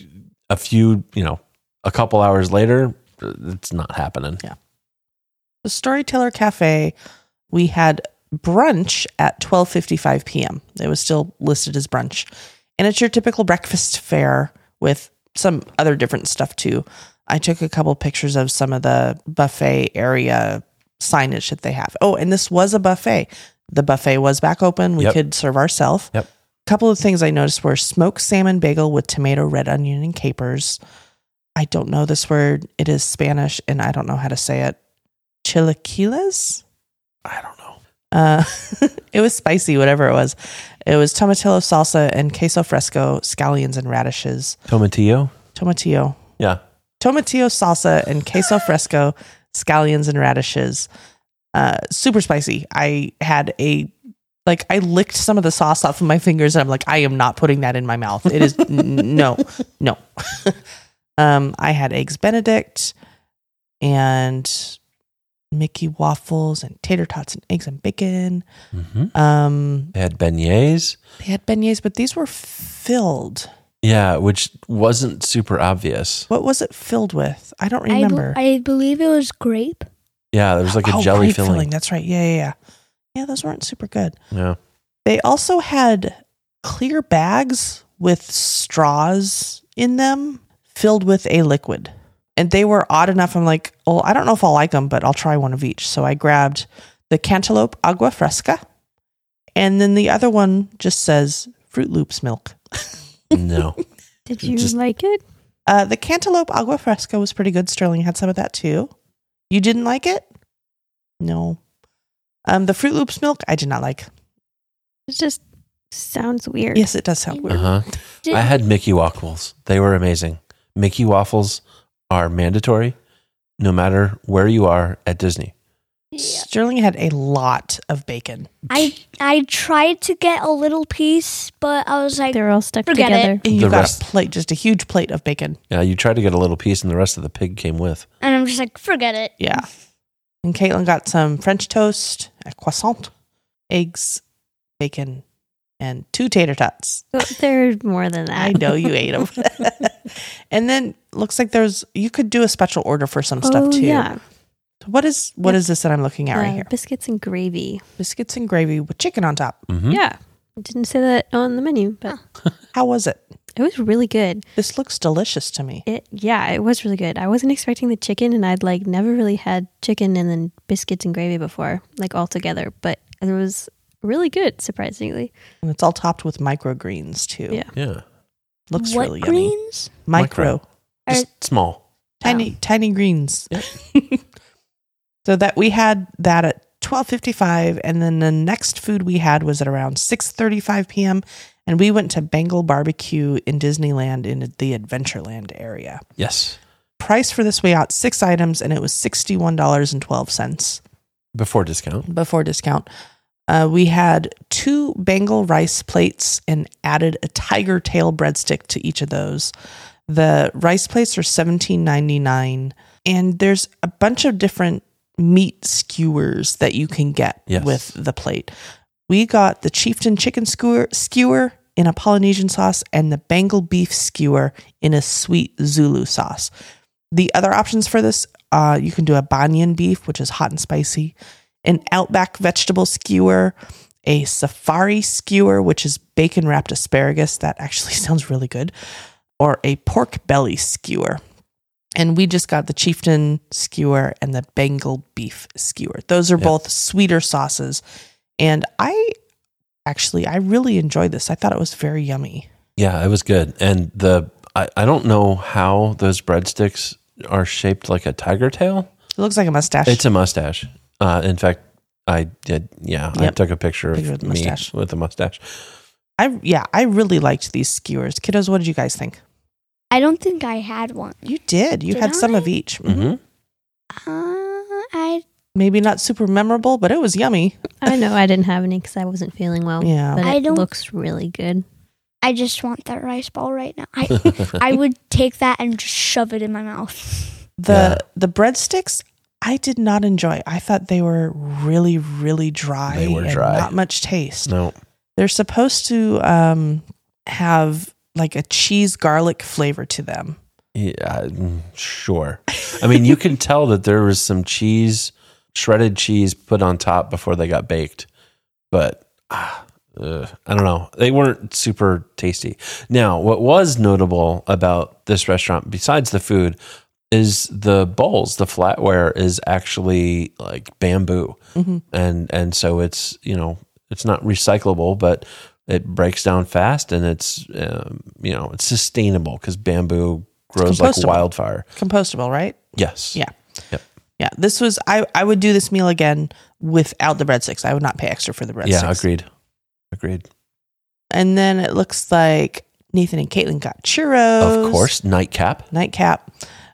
a couple hours later, it's not happening. Yeah. The Storyteller Cafe, we had brunch at 12:55 p.m. It was still listed as brunch. And it's your typical breakfast fare with some other different stuff too. I took a couple pictures of some of the buffet area signage that they have. Oh, and this was a buffet. The buffet was back open. We Yep. could serve ourselves. Yep. A couple of things I noticed were smoked salmon bagel with tomato, red onion, and capers. I don't know this word. It is Spanish, and I don't know how to say it. Chilaquiles? I don't know. It was spicy, whatever it was. It was tomatillo salsa and queso fresco, scallions and radishes. Tomatillo? Tomatillo. Yeah. tomatillo salsa and queso fresco, scallions and radishes. Super spicy. I licked some of the sauce off of my fingers and I'm like, I am not putting that in my mouth. It is no. I had eggs Benedict and Mickey waffles and tater tots and eggs and bacon. Mm-hmm. They had beignets. But these were filled. Yeah, which wasn't super obvious. What was it filled with? I don't remember. I believe it was grape. Yeah, there was like a jelly grape filling. That's right. Yeah. Yeah, those weren't super good. Yeah. They also had clear bags with straws in them filled with a liquid. And they were odd enough. I'm like, well, I don't know if I'll like them, but I'll try one of each. So I grabbed the Cantaloupe Agua Fresca. And then the other one just says Fruit Loops milk. No. Did you like it? The Cantaloupe Agua Fresca was pretty good. Sterling had some of that too. You didn't like it? No. The Fruit Loops milk, I did not like. It just sounds weird. Yes, it does sound weird. I had Mickey waffles. They were amazing. Mickey waffles are mandatory no matter where you are at Disney. Yeah. Sterling had a lot of bacon. I tried to get a little piece, but I was like, They're all stuck Forget together. it. And you The got rest- a plate, just a huge plate of bacon. Yeah, you tried to get a little piece and the rest of the pig came with. and I'm just like, forget it. Yeah. And Caitlin got some French toast, a croissant, eggs, bacon, and 2 tater tots. They're more than that. I know you ate them. And then looks like you could do a special order for some stuff too. Yeah. What is this that I'm looking at right here? Biscuits and gravy. Biscuits and gravy with chicken on top. Mm-hmm. Yeah. I didn't say that on the menu, but How was it? it was really good. This looks delicious to me. It was really good. I wasn't expecting the chicken, and I'd never really had chicken and then biscuits and gravy before, all together. But it was really good, surprisingly. And it's all topped with microgreens too. Yeah. Yeah. Looks What really yummy. greens? Micro. Just small. Tiny greens. So that we had that at 12:55, and then the next food we had was at around 6:35 p.m. And we went to Bengal Barbecue in Disneyland in the Adventureland area. Yes. Price for this, we got 6 items, and it was $61.12 Before discount. before discount. We had 2 Bengal rice plates and added a tiger tail breadstick to each of those. The rice plates are $17.99, and there's a bunch of different meat skewers that you can get with the plate. We got the Chieftain chicken skewer in a Polynesian sauce and the Bengal beef skewer in a sweet Zulu sauce. The other options for this, you can do a banyan beef, which is hot and spicy, an Outback vegetable skewer, a safari skewer, which is bacon wrapped asparagus. That actually sounds really good. Or a pork belly skewer. And we just got the Chieftain skewer and the Bengal beef skewer. Those are both sweeter sauces. And I really enjoyed this. I thought it was very yummy. Yeah, it was good. And I don't know how those breadsticks are shaped like a tiger tail. It looks like a mustache. It's a mustache. In fact, I did. Yeah, I took a picture of the me mustache. with the mustache. I really liked these skewers. Kiddos, what did you guys think? I don't think I had one. You did. You Did had some I? of each. Mm-hmm. I Maybe not super memorable, but it was yummy. I know I didn't have any because I wasn't feeling well. Yeah. But I it don't- looks really good. I just want that rice ball right now. I would take that and just shove it in my mouth. The breadsticks, I did not enjoy. I thought they were really, really dry. They were and dry. not much taste. No. They're supposed to have like a cheese garlic flavor to them. Yeah, sure. I mean, you can tell that there was some shredded cheese put on top before they got baked, but I don't know. They weren't super tasty. Now, what was notable about this restaurant, besides the food, is the bowls. The flatware is actually like bamboo, and so it's it's not recyclable, but it breaks down fast, and it's it's sustainable because bamboo grows like compostable. wildfire. Compostable, right? Yes. Yeah. Yep. Yeah. This was, I would do this meal again without the breadsticks. I would not pay extra for the breadsticks. Yeah. Agreed. And then it looks like Nathan and Caitlin got churros. Of course, nightcap.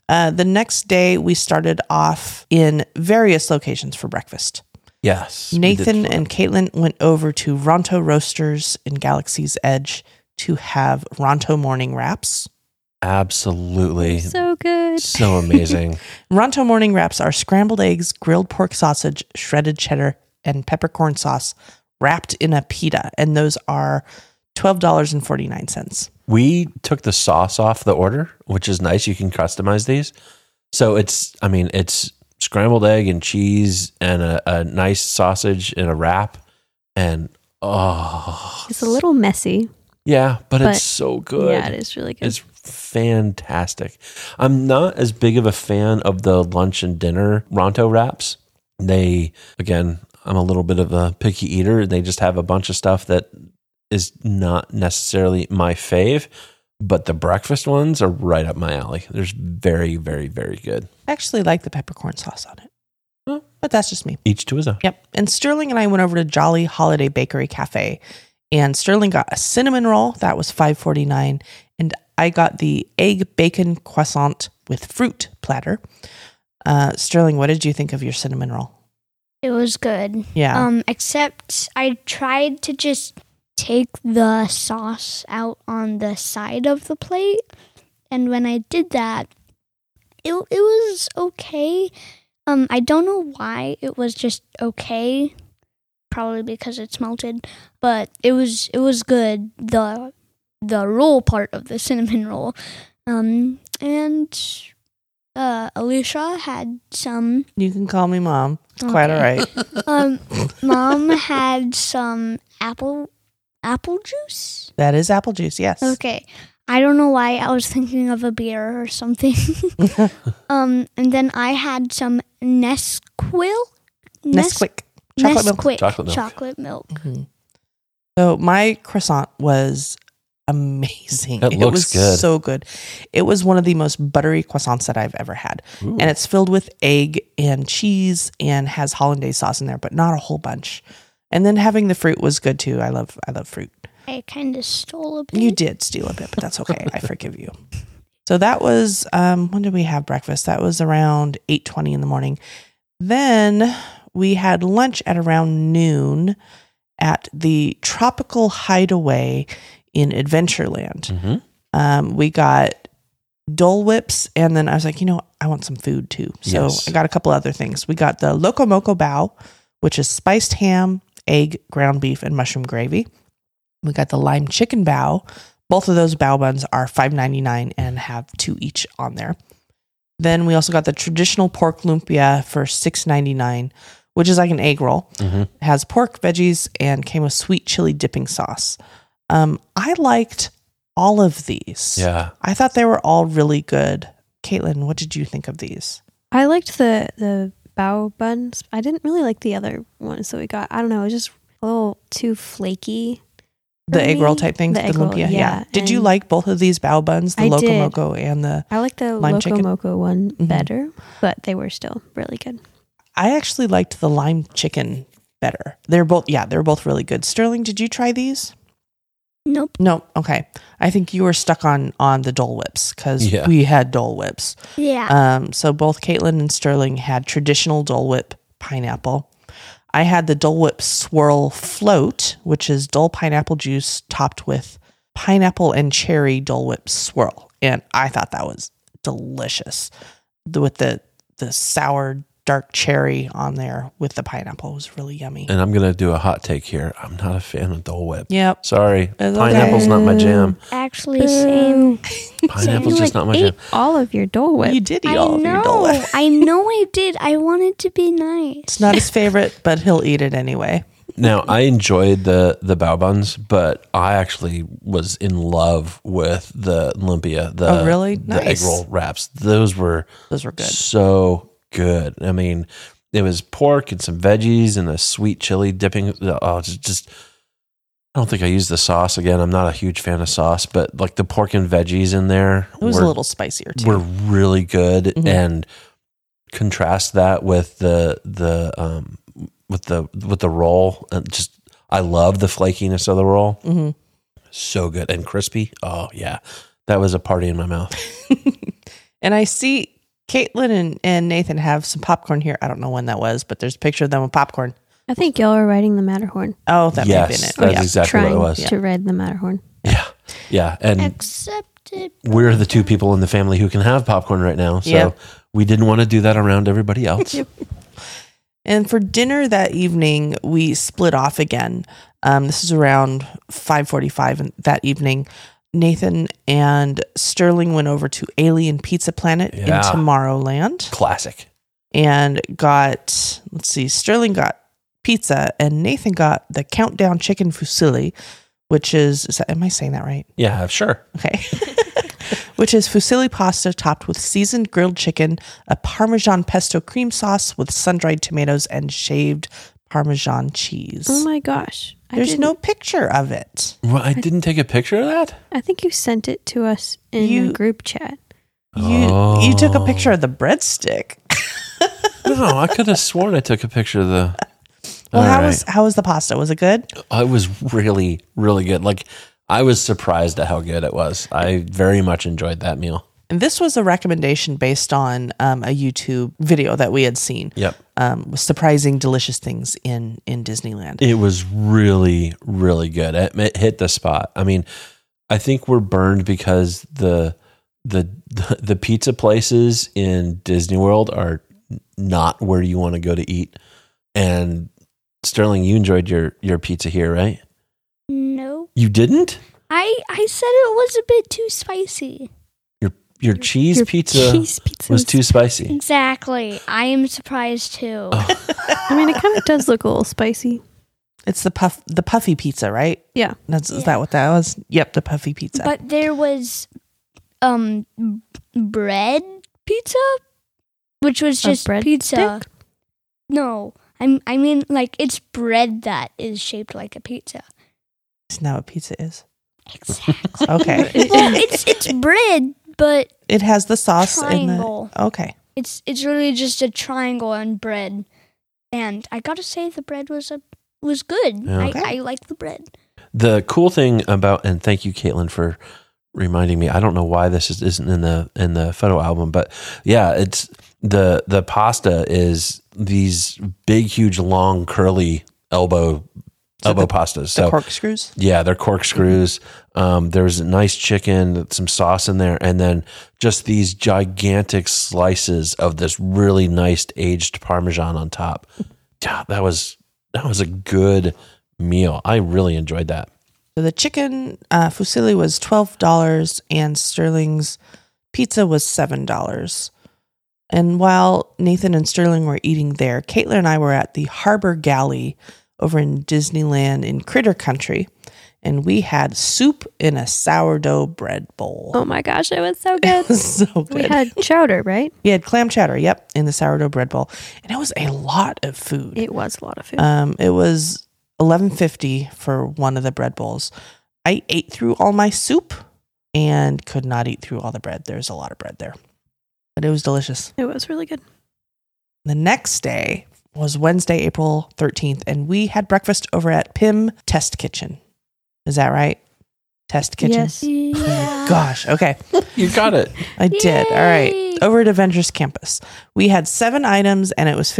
The next day, we started off in various locations for breakfast. Yes. we did Nathan flip. and Caitlin went over to Ronto Roasters in Galaxy's Edge to have Ronto morning wraps. Absolutely. So good. So amazing. Ronto morning wraps are scrambled eggs, grilled pork sausage, shredded cheddar, and peppercorn sauce wrapped in a pita. And those are $12.49. We took the sauce off the order, which is nice. You can customize these. So it's scrambled egg and cheese and a nice sausage in a wrap. And It's a little messy. yeah, but But- it's so good. Yeah, it is really good. It's fantastic. I'm not as big of a fan of the lunch and dinner Ronto wraps. I'm a little bit of a picky eater. They just have a bunch of stuff that is not necessarily my fave, but the breakfast ones are right up my alley. They're very, very, very good. I actually like the peppercorn sauce on it. But that's just me. Each to his own. Yep. And Sterling and I went over to Jolly Holiday Bakery Cafe, and Sterling got a cinnamon roll. That was $5.49. And I got the egg bacon croissant with fruit platter. Sterling, what did you think of your cinnamon roll? It was good. Yeah. Except I tried to just take the sauce out on the side of the plate, and when I did that, it was okay. I don't know why it was just okay. Probably because it's melted, but it was good. The roll part of the cinnamon roll, and Alicia had some. You can call me Mom. It's quite all right. Mom had some apple juice. That is apple juice, yes. Okay. I don't know why I was thinking of a beer or something. And then I had some Nesquik. Chocolate milk. So my croissant was amazing. It looks was good. So good. It was one of the most buttery croissants that I've ever had. Ooh. And it's filled with egg and cheese and has hollandaise sauce in there, but not a whole bunch. And then having the fruit was good too. I love fruit. I kind of stole a bit. You did steal a bit, but that's okay. I forgive you. So that was when did we have breakfast? That was around 8:20 in the morning. Then we had lunch at around noon at the Tropical Hideaway in Adventureland. We got Dole Whips, and then I was like, I want some food too. So Yes. I got a couple other things. We got the Loco Moco Bao, which is spiced ham, egg, ground beef, and mushroom gravy. We got the lime chicken bao. Both of those bao buns are $5.99 and have 2 each on there. Then we also got the traditional pork lumpia for $6.99, which is like an egg roll. It has pork, veggies, and came with sweet chili dipping sauce. I liked all of these. Yeah. I thought they were all really good. Caitlin, what did you think of these? I liked the bao buns. I didn't really like the other ones that we got. I don't know. It was just a little too flaky. The for egg me. roll type things, the egg roll, lumpia. Yeah. Did you and like both of these bao buns, the I Loco did. Moco and the... I like the lime Loco chicken? Moco one Mhm. better, but they were still really good. I actually liked the lime chicken better. They're both really good. Sterling, did you try these? Nope. No. Okay. I think you were stuck on the Dole Whips because Yeah. we had Dole Whips. Yeah. So both Caitlin and Sterling had traditional Dole Whip pineapple. I had the Dole Whip Swirl Float, which is Dole pineapple juice topped with pineapple and cherry Dole Whip swirl, and I thought that was delicious. With the sour dark cherry on there with the pineapple was really yummy. And I'm going to do a hot take here. I'm not a fan of Dole Whip. Yep. Sorry. It's Pineapple's okay. not my jam. Actually, same. Pineapple's You just not my ate jam. all of your Dole Whip. You did eat all of your Dole Whip. I know I did. I wanted to be nice. It's not his favorite, but he'll eat it anyway. Now, I enjoyed the bao buns, but I actually was in love with the lumpia, Oh, really? the egg Nice. roll wraps. Those were Those were good. so good. I mean, it was pork and some veggies and a sweet chili dipping. Oh, just I don't think I used the sauce again. I'm not a huge fan of sauce, but like the pork and veggies in there It was a little spicier too. were really good. Mhm. And contrast that with the roll. And just I love the flakiness of the roll. hmm So good and crispy. Oh yeah, that was a party in my mouth. And I see Caitlin and Nathan have some popcorn here. I don't know when that was, but there's a picture of them with popcorn. I think y'all are riding the Matterhorn. Oh, that may have been Yes, it. that's exactly what it Trying was. to ride the Matterhorn. Yeah. And Accepted. we're the two people in the family who can have popcorn right now. So Yep. we didn't want to do that around everybody else. And for dinner that evening, we split off again. This is around 5:45 that evening. Nathan and Sterling went over to Alien Pizza Planet in Yeah. Tomorrowland Classic. and got, Sterling got pizza and Nathan got the Countdown Chicken Fusilli, which am I saying that right? Yeah, sure. Okay. Which is fusilli pasta topped with seasoned grilled chicken, a Parmesan pesto cream sauce with sun-dried tomatoes, and shaved Parmesan cheese. Oh my gosh. There's no picture of it. Well, I didn't take a picture of that. I think you sent it to us in a group chat. You took a picture of the breadstick. No, I could have sworn I took a picture of the. Well, All how right. was the pasta? Was it good? It was really, really good. Like, I was surprised at how good it was. I very much enjoyed that meal. And this was a recommendation based on a YouTube video that we had seen. Yep. With surprising delicious things in Disneyland. It was really, really good. It hit the spot. I mean, I think we're burned because the pizza places in Disney World are not where you want to go to eat. And Sterling, you enjoyed your pizza here, right? No. You didn't? I said it was a bit too spicy. Your cheese Your pizza cheese pizza was too spicy. Exactly. I am surprised too. I mean, it kind of does look a little spicy. It's the puffy pizza, right? Yeah. Is that what that was? Yep, the puffy pizza. But there was bread pizza, which was just bread pizza. stick? No. I mean like it's bread that is shaped like a pizza. Isn't that what pizza is? Exactly. Okay. Well, it's bread, but It has the sauce triangle. Okay. It's really just a triangle on bread. And I gotta say the bread was good. Yeah. Okay. I like the bread. The cool thing about, and thank you, Caitlin, for reminding me. I don't know why this isn't in the photo album, but yeah, it's the pasta is these big, huge, long, curly elbow pastas. The corkscrews? Yeah, they're corkscrews. There's a nice chicken, some sauce in there, and then just these gigantic slices of this really nice aged Parmesan on top. Yeah, that was a good meal. I really enjoyed that. So the chicken fusilli was $12 and Sterling's pizza was $7. And while Nathan and Sterling were eating there, Caitlin and I were at the Harbor Galley over in Disneyland in Critter Country. And we had soup in a sourdough bread bowl. Oh my gosh, it was so It good. was so good. We had chowder, right? We had clam chowder, yep, in the sourdough bread bowl. And it was a lot of food. It was a lot of food. It was $11.50 for one of the bread bowls. I ate through all my soup and could not eat through all the bread. There's a lot of bread there. But it was delicious. It was really good. The next day was Wednesday, April 13th, and we had breakfast over at Pym Test Kitchen. Is that right? Test Kitchen? Yes. Yeah. Gosh, okay. You got it. I did. All right. Yay. Over at Avengers Campus. We had 7 items and it was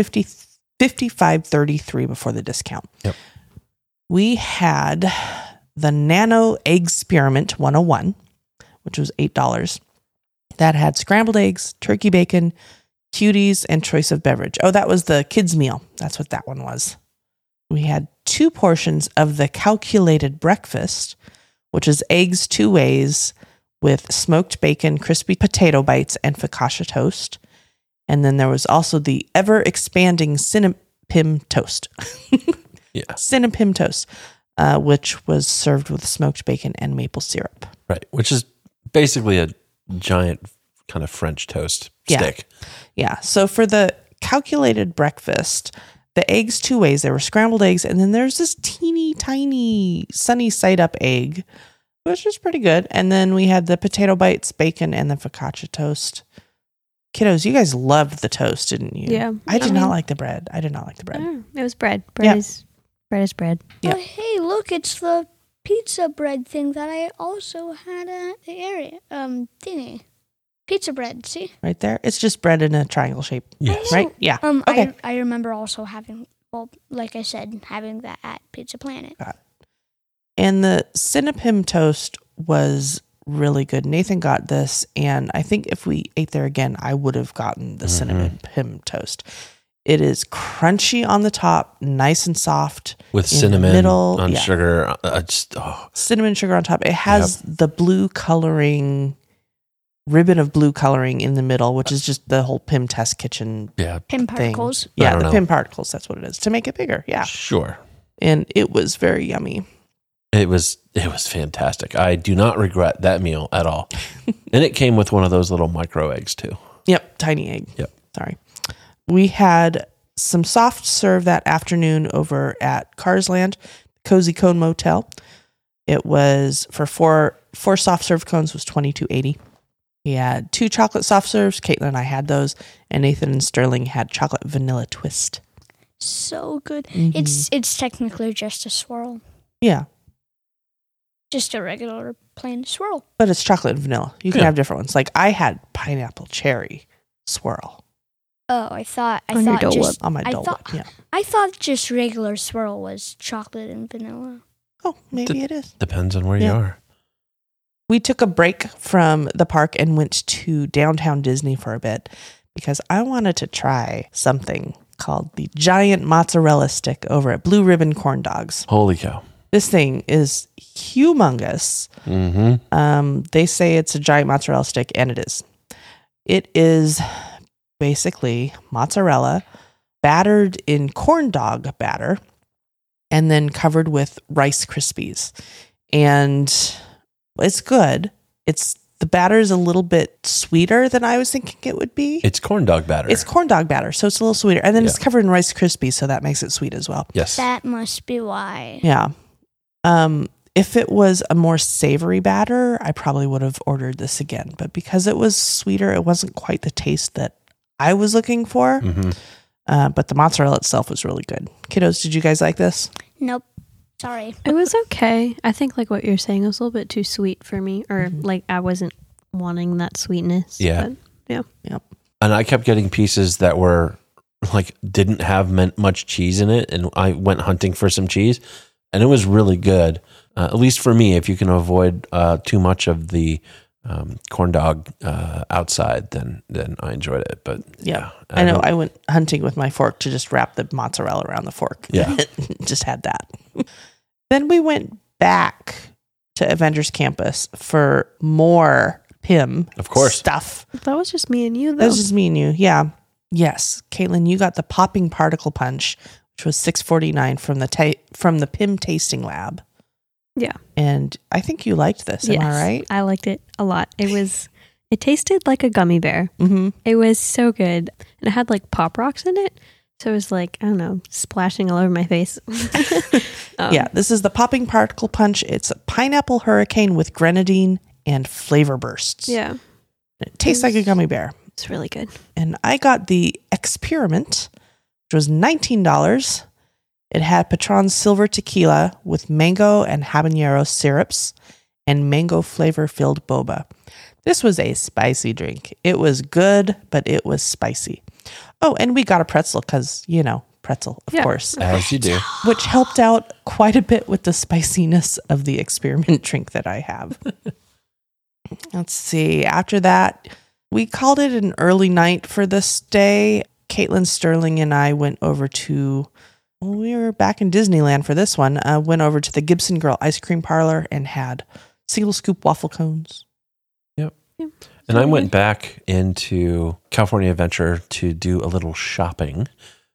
$55.33 before the discount. Yep. We had the Nano Egg Experiment 101, which was $8. That had scrambled eggs, turkey bacon, cuties, and choice of beverage. Oh, that was the kids' meal. That's what that one was. We had 2 portions of the calculated breakfast, which is eggs 2 ways with smoked bacon, crispy potato bites, and focaccia toast. And then there was also the ever-expanding Cinnapim toast. Yeah. Cinnapim toast, which was served with smoked bacon and maple syrup. Right. Which is basically a giant kind of French toast stick. Yeah. So for the calculated breakfast, the eggs 2 ways. There were scrambled eggs, and then there's this teeny tiny sunny side up egg, which was pretty good. And then we had the potato bites, bacon, and the focaccia toast. Kiddos, you guys loved the toast, didn't you? Yeah. I did I mean- not like the bread. I did not like the bread. It was bread. Yeah. Bread is bread. Yeah. Oh, hey, look, it's the pizza bread thing that I also had at the area thingy. Pizza bread, see? right there. It's just bread in a triangle shape. Yes. Right? Yeah. Okay. I remember also having, well, like I said, having that at Pizza Planet. And the Cinnapim toast was really good. Nathan got this, and I think if we ate there again, I would have gotten the Cinnapim toast. It is crunchy on the top, nice and soft. With in cinnamon the middle, on sugar. Cinnamon sugar on top. It has the blue coloring, ribbon of blue coloring in the middle, which is just the whole Pim Test Kitchen Pim particles. thing. Yeah, I the don't Pim know. particles. That's what it is, to make it bigger. Yeah. Sure. And it was very yummy. It was fantastic. I do not regret that meal at all. And it came with one of those little micro eggs too. Yep, tiny egg. Yep. Sorry. We had some soft serve that afternoon over at Carsland, Cozy Cone Motel. It was for four soft serve cones was $22.80. We had 2 chocolate soft serves. Caitlin and I had those, and Nathan and Sterling had chocolate vanilla twist. So good. Mhm. It's technically just a swirl. Yeah, Just a regular plain swirl. but it's chocolate and vanilla. You can Yeah. have different ones. Like I had pineapple cherry swirl Oh, I thought On your Dole just on my I Dole thought- Whip. Yeah. I thought just regular swirl was chocolate and vanilla. Oh, maybe it is. Depends on where you Yeah. are. We took a break from the park and went to downtown Disney for a bit because I wanted to try something called the giant mozzarella stick over at Blue Ribbon Corn Dogs. Holy cow. This thing is humongous. Mm-hmm. They say it's a giant mozzarella stick, and it is. It is basically mozzarella battered in corn dog batter and then covered with Rice Krispies. And it's good. The batter is a little bit sweeter than I was thinking it would be. It's corn dog batter. It's corn dog batter, so it's a little sweeter. And then it's Yeah. covered in Rice Krispies, so that makes it sweet as well. Yes. That must be why. Yeah. If it was a more savory batter, I probably would have ordered this again. But because it was sweeter, it wasn't quite the taste that I was looking for. Mm-hmm. But the mozzarella itself was really good. Kiddos, did you guys like this? Nope. Sorry. It was okay. I think like what you're saying, it was a little bit too sweet for me, or Mhm. like I wasn't wanting that sweetness. Yeah. But, yeah. Yep. And I kept getting pieces that were like didn't have much cheese in it, and I went hunting for some cheese, and it was really good. At least for me, if you can avoid too much of the corn dog outside, then I enjoyed it. But Yeah. I know. I went hunting with my fork to just wrap the mozzarella around the fork. Yeah. Just had that. Then we went back to Avengers Campus for more Pim Of course. stuff. That was just me and you, That though. was just me and you. Yeah. Yes. Caitlin, you got the popping particle punch, which was $6.49 from the Pim Tasting Lab. Yeah. And I think you liked this. Am I right? I liked it a lot. It tasted like a gummy bear. Mm-hmm. It was so good. And it had like Pop Rocks in it. So it was like, I don't know, splashing all over my face. Yeah. This is the popping particle punch. It's a pineapple hurricane with grenadine and flavor bursts. Yeah. It tastes like a gummy bear. It's really good. And I got the Experiment, which was $19. It had Patron Silver Tequila with mango and habanero syrups and mango flavor-filled boba. This was a spicy drink. It was good, but it was spicy. Oh, and we got a pretzel because, pretzel, of Yeah. course, As you do. which helped out quite a bit with the spiciness of the Experiment drink that I have. Let's see. After that, we called it an early night for this day. Caitlin, Sterling, and I went over to, we were back in Disneyland for this one, went over to the Gibson Girl Ice Cream Parlor and had single scoop waffle cones. And I went back into California Adventure to do a little shopping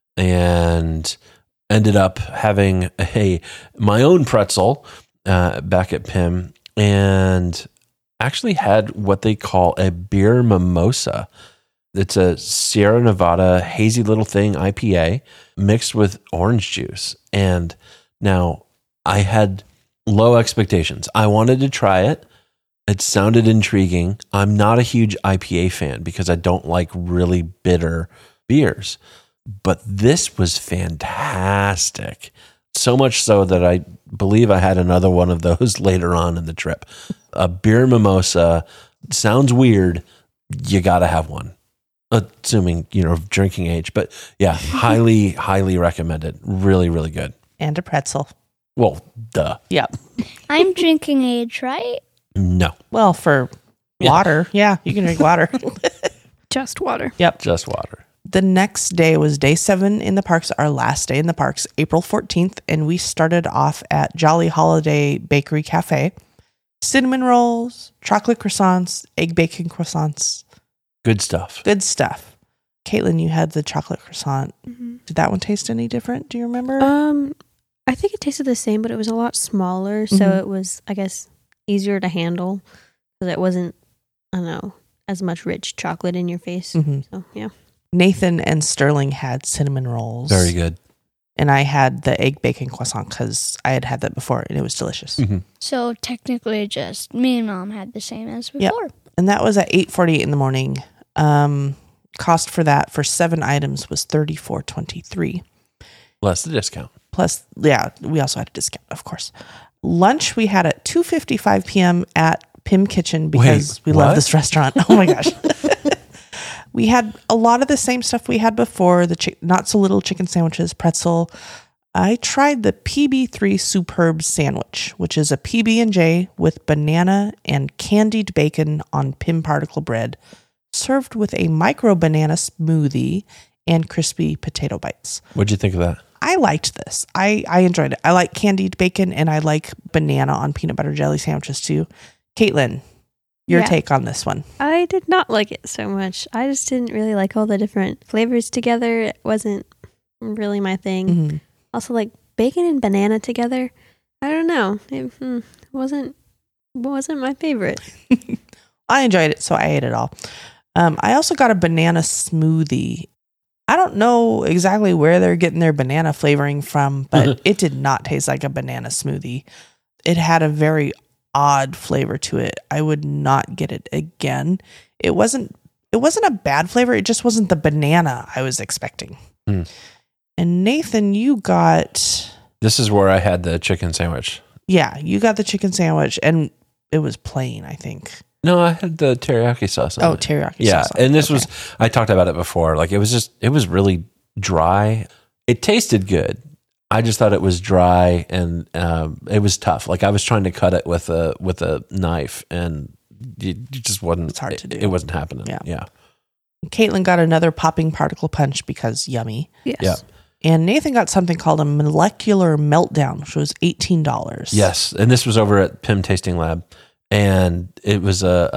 and ended up having my own pretzel back at Pim, and actually had what they call a beer mimosa. It's a Sierra Nevada hazy little thing IPA mixed with orange juice. And now I had low expectations. I wanted to try it. It sounded intriguing. I'm not a huge IPA fan because I don't like really bitter beers, but this was fantastic. So much so that I believe I had another one of those later on in the trip. A beer mimosa sounds weird, you got to have one, assuming, drinking age. But yeah, highly, highly recommended. Really, really good. And a pretzel. Well, duh. Yep. I'm drinking age, right? No, Well, for water. Yeah, you can drink water. Just water. Yep. just water. The next day was day 7 in the parks, our last day in the parks, April 14th. And we started off at Jolly Holiday Bakery Cafe. Cinnamon rolls, chocolate croissants, egg bacon croissants. Good stuff. Good stuff. Caitlin, you had the chocolate croissant. Mm-hmm. Did that one taste any different? Do you remember? I think it tasted the same, but it was a lot smaller. So Mhm. it was, I guess, easier to handle because it wasn't, I don't know, as much rich chocolate in your face. Mhm. So, yeah. Nathan and Sterling had cinnamon rolls. Very good. And I had the egg bacon croissant because I had that before and it was delicious. Mhm. So technically, just me and Mom had the same as Yep. before. And that was at 8:48 in the morning. Cost for that for 7 items was $34.23. Less the discount. Plus, yeah, we also had a discount, of course. Lunch we had at 2:55 p.m. at Pim Kitchen because we love what? this restaurant. Oh my gosh. We had a lot of the same stuff we had before, the not so little chicken sandwiches, pretzel. I tried the PB3 Superb Sandwich, which is a PB&J with banana and candied bacon on Pim particle bread, served with a micro banana smoothie and crispy potato bites. What'd you think of that? I liked this. I enjoyed it. I like candied bacon and I like banana on peanut butter jelly sandwiches too. Caitlin, your Yeah. take on this one. I did not like it so much. I just didn't really like all the different flavors together. It wasn't really my thing. Mhm. Also, like bacon and banana together. I don't know. It wasn't my favorite. I enjoyed it, so I ate it all. I also got a banana smoothie. I don't know exactly where they're getting their banana flavoring from, but it did not taste like a banana smoothie. It had a very odd flavor to it. I would not get it again. It wasn't a bad flavor. It just wasn't the banana I was expecting. Mm. And Nathan, you got, This is where I had the chicken sandwich. you got the chicken sandwich and it was plain, I think. No, I had the teriyaki sauce on it. Teriyaki Yeah, sauce on it. and this Okay. was, I talked about it before. Like it was really dry. It tasted good. I just thought it was dry and it was tough. Like I was trying to cut it with a knife and it just wasn't. It's hard to do. It wasn't happening. Yeah. Yeah. Caitlin got another popping particle punch because yummy. Yes. Yeah. And Nathan got something called a molecular meltdown, which was $18. Yes, and this was over at Pim Tasting Lab, and it was a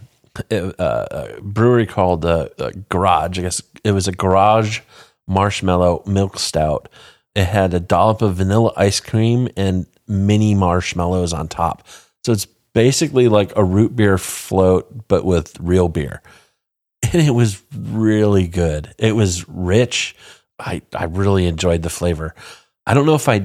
brewery called Garage. I guess it was a Garage Marshmallow Milk Stout. It had a dollop of vanilla ice cream and mini marshmallows on top. So it's basically like a root beer float, but with real beer. And it was really good. It was rich. I really enjoyed the flavor. I don't know if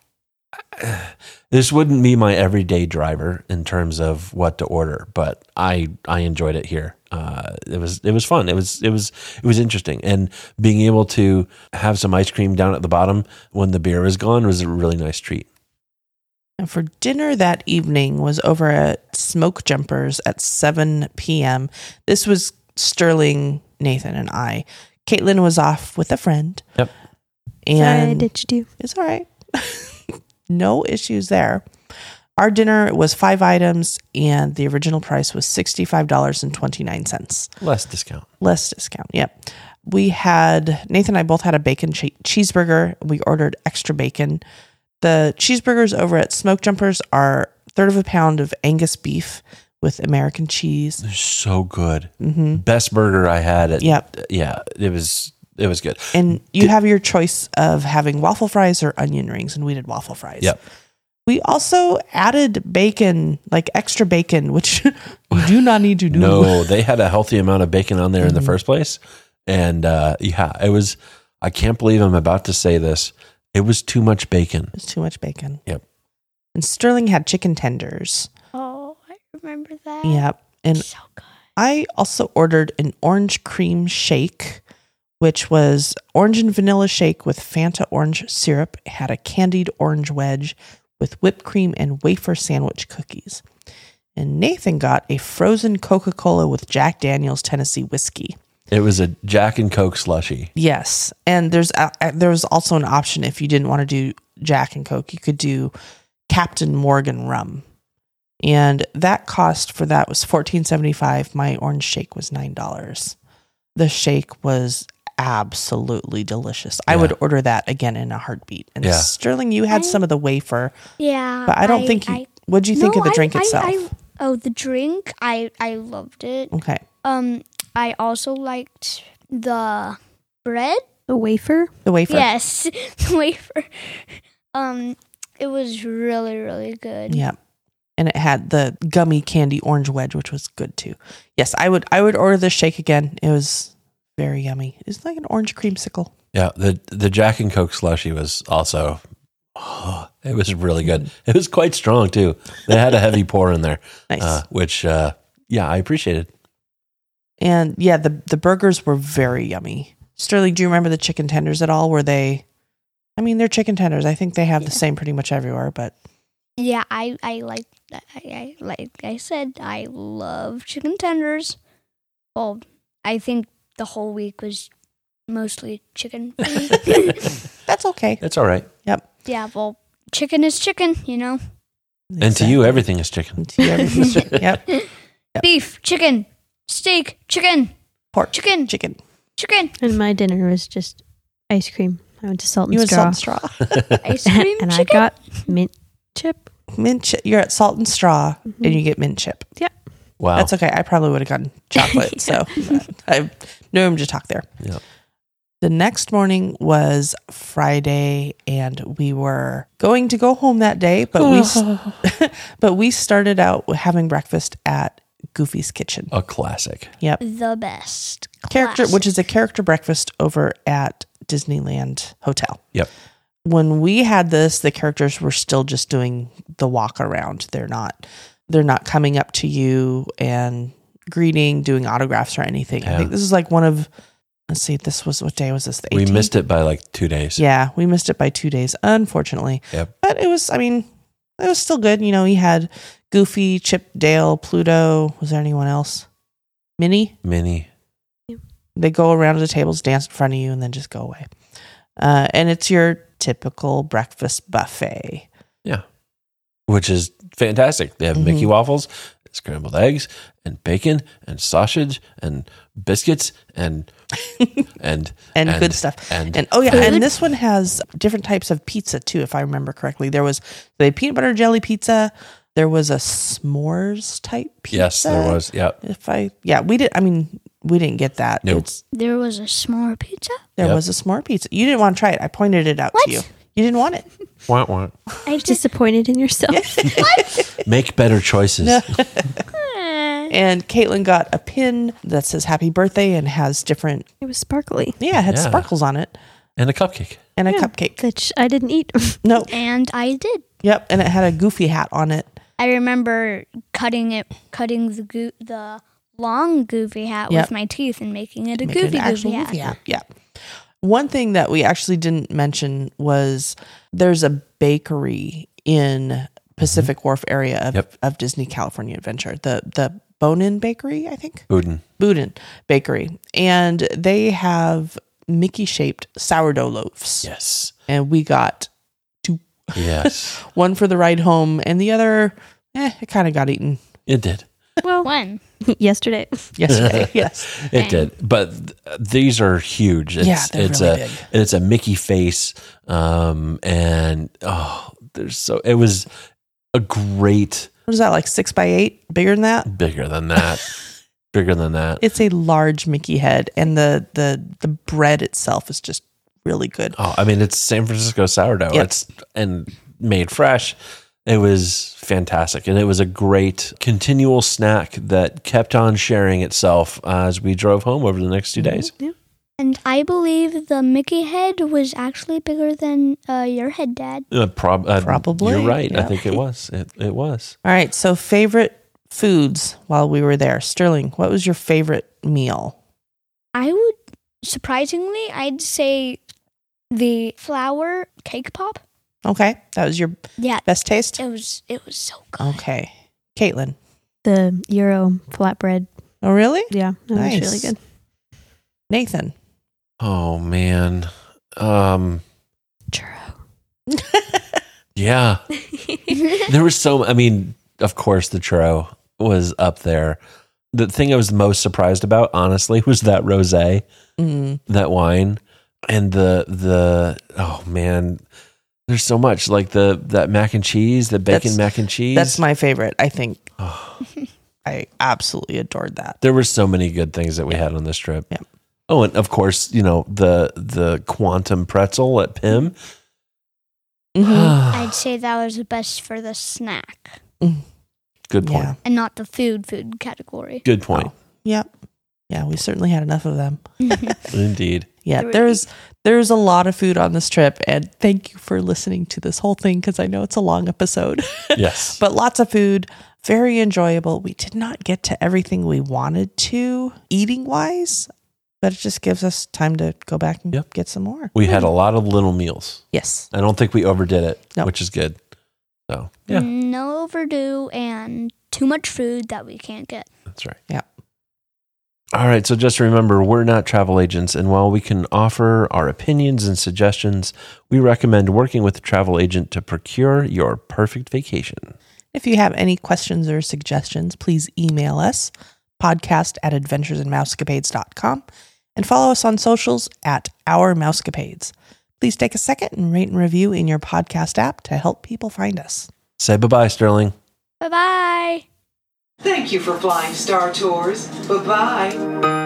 this wouldn't be my everyday driver in terms of what to order, but I enjoyed it here. It was fun. It was interesting, and being able to have some ice cream down at the bottom when the beer was gone was a really nice treat. And for dinner that evening was over at Smoke Jumpers at 7 p.m. This was Sterling, Nathan, and I. Caitlin was off with a friend. Yep. Sorry, I And ditched you. it's all right. No issues there. Our dinner was 5 items, and the original price was $65.29. Less discount. Less discount. Yep. We had, Nathan and I both had a bacon cheeseburger. We ordered extra bacon. The cheeseburgers over at Smoke Jumpers are 1/3 of a pound of Angus beef with American cheese. They're so good. Mm-hmm. Best burger I had. Yep. Yeah, it was good. And you have your choice of having waffle fries or onion rings, and we did waffle fries. Yep. We also added bacon, like extra bacon, which you do not need to do. No, they had a healthy amount of bacon on there in the first place. And it was, I can't believe I'm about to say this. It was too much bacon. It's too much bacon. Yep. And Sterling had chicken tenders. Oh, I remember that. Yep. And So good. I also ordered an orange cream shake, which was orange and vanilla shake with Fanta orange syrup. It had a candied orange wedge with whipped cream and wafer sandwich cookies. And Nathan got a frozen Coca-Cola with Jack Daniel's Tennessee whiskey. It was a Jack and Coke slushie. Yes. And there was also an option if you didn't want to do Jack and Coke, you could do Captain Morgan rum. And that cost for that was $14.75. My orange shake was $9. The shake was absolutely delicious. I would order that again in a heartbeat. And Sterling, you had some of the wafer. Yeah. But I don't think you... What'd you think of the drink itself? The drink, I loved it. Okay. I also liked the bread. The wafer? The wafer. Yes, the wafer. It was really, really good. Yeah. And it had the gummy candy orange wedge, which was good too. Yes, I would order this shake again. It was very yummy. It's like an orange creamsicle. Yeah, the Jack and Coke slushie was also, it was really good. It was quite strong too. They had a heavy pour in there, Nice. which I appreciated. And yeah, the burgers were very yummy. Sterling, do you remember the chicken tenders at all? Were they? I mean, they're chicken tenders. I think they have the same pretty much everywhere, but Yeah, I like I said, I love chicken tenders. Well, I think the whole week was mostly chicken. that's okay. That's all right. Yep. Yeah, well, chicken is chicken, you know. And to you, everything is chicken. To you, everything's chicken. Yep. Beef, chicken, steak, chicken, Pork, chicken, chicken. chicken, And my dinner was just ice cream. I went to Salt and You and Straw. Salt and Straw. ice cream, And I chicken. got mint chip. Mint chip. You're at Salt and Straw, and you get mint chip. Wow. That's okay. I probably would have gotten chocolate. So I no room to talk there. Yeah. The next morning was Friday, and we were going to go home that day, but we started out having breakfast at Goofy's Kitchen. A classic. Yep. The best Which is a character breakfast over at Disneyland Hotel. Yep. When we had this, the characters were still just doing the walk around. They're not coming up to you and greeting, doing autographs or anything. Yeah. I think this is like one of, let's see, what day was this? The 18th? We missed it by like 2 days. Yeah, we missed it by 2 days, unfortunately. Yep. But it was still good. You know, you had Goofy, Chip, Dale, Pluto. Was there anyone else? Minnie? They go around to the tables, dance in front of you, and then just go away. And it's your typical breakfast buffet. Yeah. Which is fantastic. They have Mickey waffles, scrambled eggs, and bacon, and sausage, and biscuits, and good stuff. And and this one has different types of pizza too, if I remember correctly. They had peanut butter jelly pizza. There was a s'mores type pizza. yes, there was. Yeah. We didn't get that. Nope. There was a s'more pizza. There was a s'more pizza. You didn't want to try it. I pointed it out to you. You didn't want it. Wah, wah. I just Disappointed in yourself. Make better choices. And Caitlin got a pin that says happy birthday and has different, It was sparkly. it had sparkles on it And a cupcake. and a cupcake. That I didn't eat. No. and I did. Yep. And it had a Goofy hat on it. I remember cutting the long Goofy hat Yep. with my teeth and making it a Make it an Goofy actual hat. hat. Yeah. One thing that we actually didn't mention was there's a bakery in Pacific Wharf area of Disney California Adventure. The Bonin Bakery, I think. Boudin Bakery. And they have Mickey-shaped sourdough loaves. Yes. And we got 2. Yes. One for the ride home, and the other, it kind of got eaten It did. Well, When? yesterday. yesterday. Yes. It did. But these are huge. They're really big. It's a Mickey face. It was a great. What is that, like 6 by 8? Bigger than that? Bigger than that. Bigger than that. It's a large Mickey head, and the bread itself is just really good. Oh, I mean, it's San Francisco sourdough. Yep. It's and made fresh. It was fantastic, and it was a great continual snack that kept on sharing itself as we drove home over the next 2 days. Yeah. And I believe the Mickey head was actually bigger than your head, Dad. Probably. You're right. I Yeah. think it was. It was. All right, so favorite foods while we were there. Sterling, what was your favorite meal? I would, surprisingly, I'd say the flour cake pop. Okay, that was your Yeah, best taste? it was so good. Okay. Caitlin. The Euro flatbread. Oh, really? Yeah, that Nice. was really good. Nathan. Oh man. Churro. Yeah. There was of course the churro was up there. The thing I was most surprised about, honestly, was that rosé, that wine, and the oh man, there's so much, like that mac and cheese, the bacon mac and cheese. That's my favorite, I think. I absolutely adored that. There were so many good things that we had on this trip. Yeah. Oh, and of course, the quantum pretzel at Pim. I'd say that was the best for the snack Good point. Yeah. and not the food category. Good point. Yep. Yeah, we certainly had enough of them. Indeed. Yeah, There would there's a lot of food on this trip, and thank you for listening to this whole thing because I know it's a long episode. Yes. But lots of food, very enjoyable. We did not get to everything we wanted to eating wise, but it just gives us time to go back and get some more. We had a lot of little meals. Yes. I don't think we overdid it, No. which is good. So, yeah, No overdue and too much food that we can't get. that's right. Yeah. All right. So just remember, we're not travel agents. And while we can offer our opinions and suggestions, we recommend working with a travel agent to procure your perfect vacation. If you have any questions or suggestions, please email us, podcast@adventuresandmousecapades.com, and follow us on socials at Our Mousecapades. Please take a second and rate and review in your podcast app to help people find us. Say bye-bye, Sterling. Bye-bye. Thank you for flying Star Tours. Bye-bye.